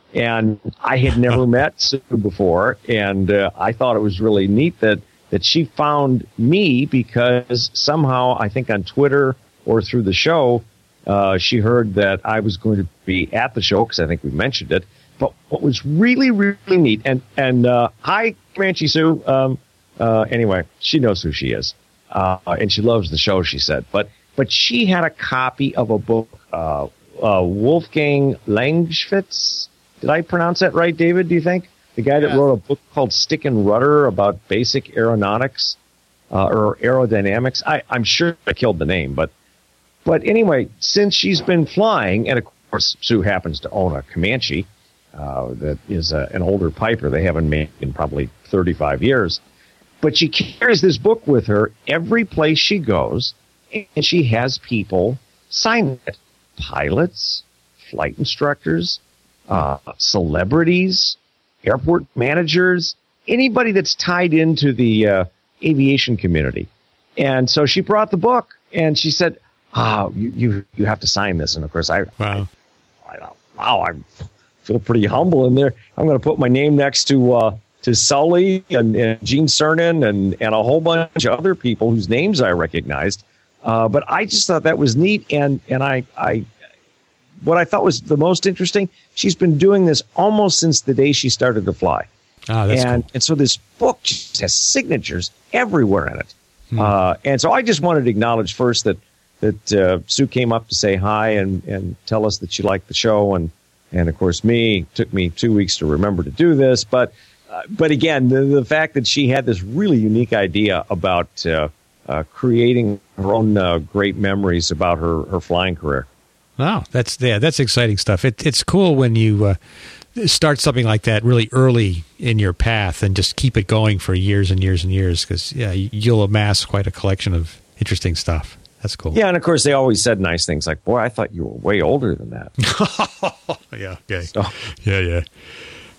And I had never met Sue before. And uh, I thought it was really neat that, that she found me because somehow, I think on Twitter or through the show, uh, she heard that I was going to be at the show because I think we mentioned it. But what was really, really neat, and, and uh, hi, Comanche Sue. Um, uh, anyway, she knows who she is. Uh, and she loves the show, she said. But But she had a copy of a book, uh, uh, Wolfgang Langschwitz. Did I pronounce that right, David, do you think? The guy that yeah. wrote a book called Stick and Rudder about basic aeronautics uh, or aerodynamics. I, I'm sure I killed the name, but but anyway, since she's been flying, and of course Sue happens to own a Comanche uh, that is a, an older Piper they haven't made in probably thirty-five years, but she carries this book with her every place she goes. And she has people sign it. Pilots, flight instructors, uh, celebrities, airport managers, anybody that's tied into the uh, aviation community. And so she brought the book, and she said, oh, you, you, you have to sign this. And, of course, I, wow, I, I, wow, I feel pretty humble in there. I'm going to put my name next to uh, to Sully and, and Gene Cernan and, and a whole bunch of other people whose names I recognized. Uh, but I just thought that was neat, and and I, I, what I thought was the most interesting, she's been doing this almost since the day she started to fly. Ah, that's and cool. and so this book just has signatures everywhere in it. Hmm. Uh, and so I just wanted to acknowledge first that that uh, Sue came up to say hi and, and tell us that she liked the show, and and of course me took me two weeks to remember to do this, but uh, but again the the fact that she had this really unique idea about. Uh, Uh, creating her own uh, great memories about her, her flying career. Wow, that's yeah, that's exciting stuff. It, it's cool when you uh, start something like that really early in your path and just keep it going for years and years and years, because yeah, you'll amass quite a collection of interesting stuff. That's cool. Yeah, and of course they always said nice things like, "Boy, I thought you were way older than that." yeah, okay, so. yeah, yeah.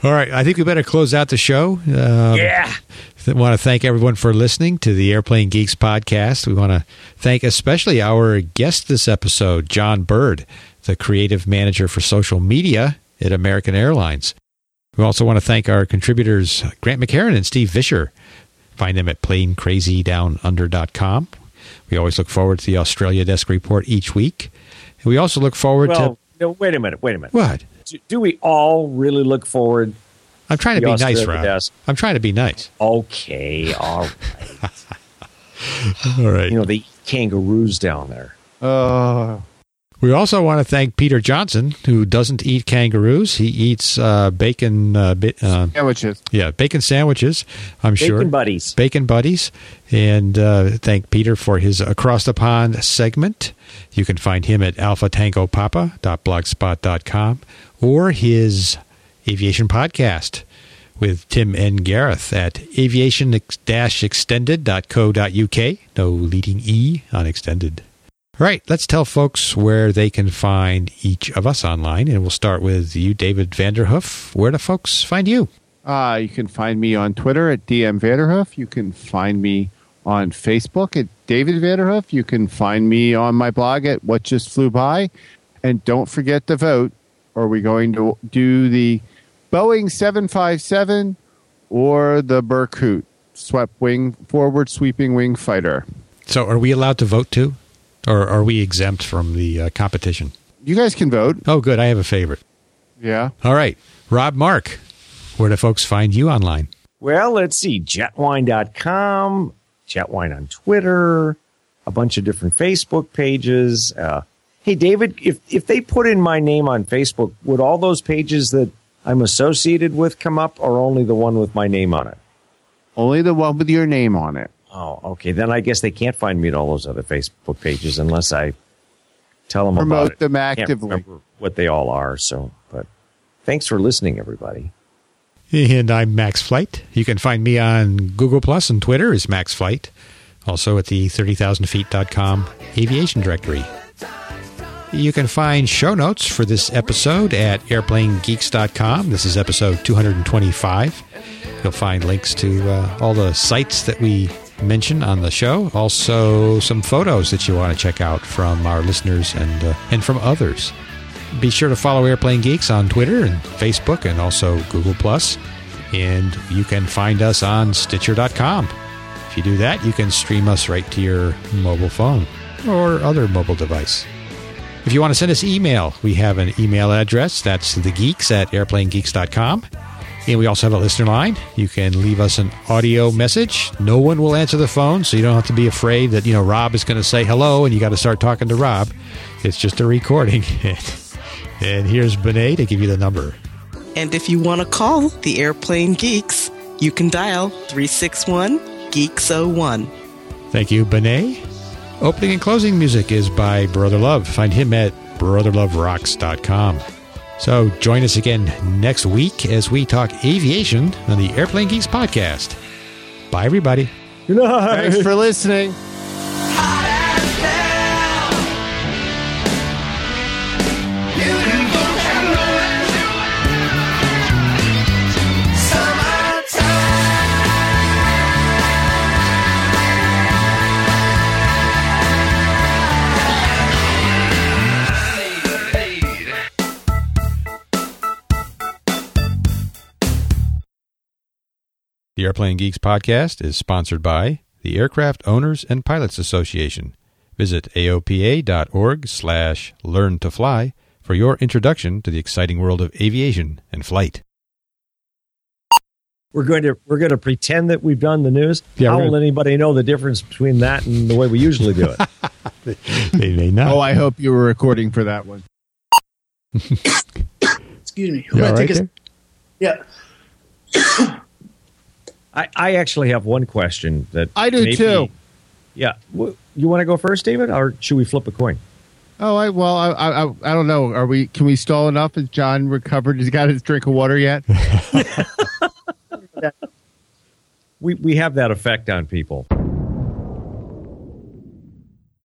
All right, I think we better close out the show. Um, yeah. I want to thank everyone for listening to the Airplane Geeks podcast. We want to thank especially our guest this episode, John Bird, the creative manager for social media at American Airlines. We also want to thank our contributors, Grant McHerron and Steve Vischer. Find them at plane crazy down under dot com. We always look forward to the Australia Desk Report each week. And we also look forward well, to... No, wait a minute, wait a minute. What? Do, do we all really look forward... I'm trying to be nice, Rob. Desk? I'm trying to be nice. Okay, all right. All right. You know, they eat kangaroos down there. Uh, we also want to thank Peter Johnson, who doesn't eat kangaroos. He eats uh, bacon uh, bi- uh, sandwiches. Yeah, bacon sandwiches, I'm bacon sure. Bacon buddies. Bacon buddies. And uh, thank Peter for his Across the Pond segment. You can find him at alpha tango papa dot blogspot dot com or his aviation podcast with Tim and Gareth at aviation dash extended dot co dot uk. No leading E on extended. All right, let's tell folks where they can find each of us online, and we'll start with you, David Vanderhoof. Where do folks find you? Uh, you can find me on Twitter at D M Vanderhoof. You can find me on Facebook at David Vanderhoof. You can find me on my blog at What Just Flew By. And don't forget to vote. Are we going to do the Boeing seven fifty-seven or the Berkut swept wing, forward sweeping wing fighter? So are we allowed to vote too? Or are we exempt from the uh, competition? You guys can vote. Oh, good. I have a favorite. Yeah. All right. Rob Mark, where do folks find you online? Well, let's see. jetwine dot com, Jetwine on Twitter, a bunch of different Facebook pages. Uh, hey, David, if, if they put in my name on Facebook, would all those pages that I'm associated with come up, or only the one with my name on it? Only the one with your name on it. Oh, okay. Then I guess they can't find me at all those other Facebook pages unless I tell them Promote about it. them I can't actively. remember what they all are. So, but thanks for listening, everybody. And I'm Max Flight. You can find me on Google Plus and Twitter as Max Flight. Also at the thirty thousand feet dot com aviation directory. You can find show notes for this episode at airplane geeks dot com. This is episode two twenty-five. You'll find links to uh, all the sites that we mention on the show. Also, some photos that you want to check out from our listeners and uh, and from others. Be sure to follow Airplane Geeks on Twitter and Facebook and also Google Plus. And you can find us on Stitcher dot com. If you do that, you can stream us right to your mobile phone or other mobile device. If you want to send us email, we have an email address. That's thegeeks at airplane geeks dot com. And we also have a listener line. You can leave us an audio message. No one will answer the phone, so you don't have to be afraid that, you know, Rob is going to say hello and you got to start talking to Rob. It's just a recording. And here's Benet to give you the number. And if you want to call the Airplane Geeks, you can dial three six one, geeks oh one. Thank you, Benet. Opening and closing music is by Brother Love. Find him at brother love rocks dot com. So join us again next week as we talk aviation on the Airplane Geeks podcast. Bye, everybody. Good night. Thanks for listening. The Airplane Geeks podcast is sponsored by the Aircraft Owners and Pilots Association. Visit A O P A dot org slash learn to fly for your introduction to the exciting world of aviation and flight. We're going to we're going to pretend that we've done the news. Yeah, How we're will gonna- anybody know the difference between that and the way we usually do it? They may not. Oh, I hope you were recording for that one. Excuse me. I'm You gonna all take right a, there? yeah. I, I actually have one question that I do maybe- too. Yeah, W- you want to go first, David, or should we flip a coin? Oh, I well, I, I I don't know. Are we? Can we stall enough? Has John recovered? He's got his drink of water yet? We we have that effect on people.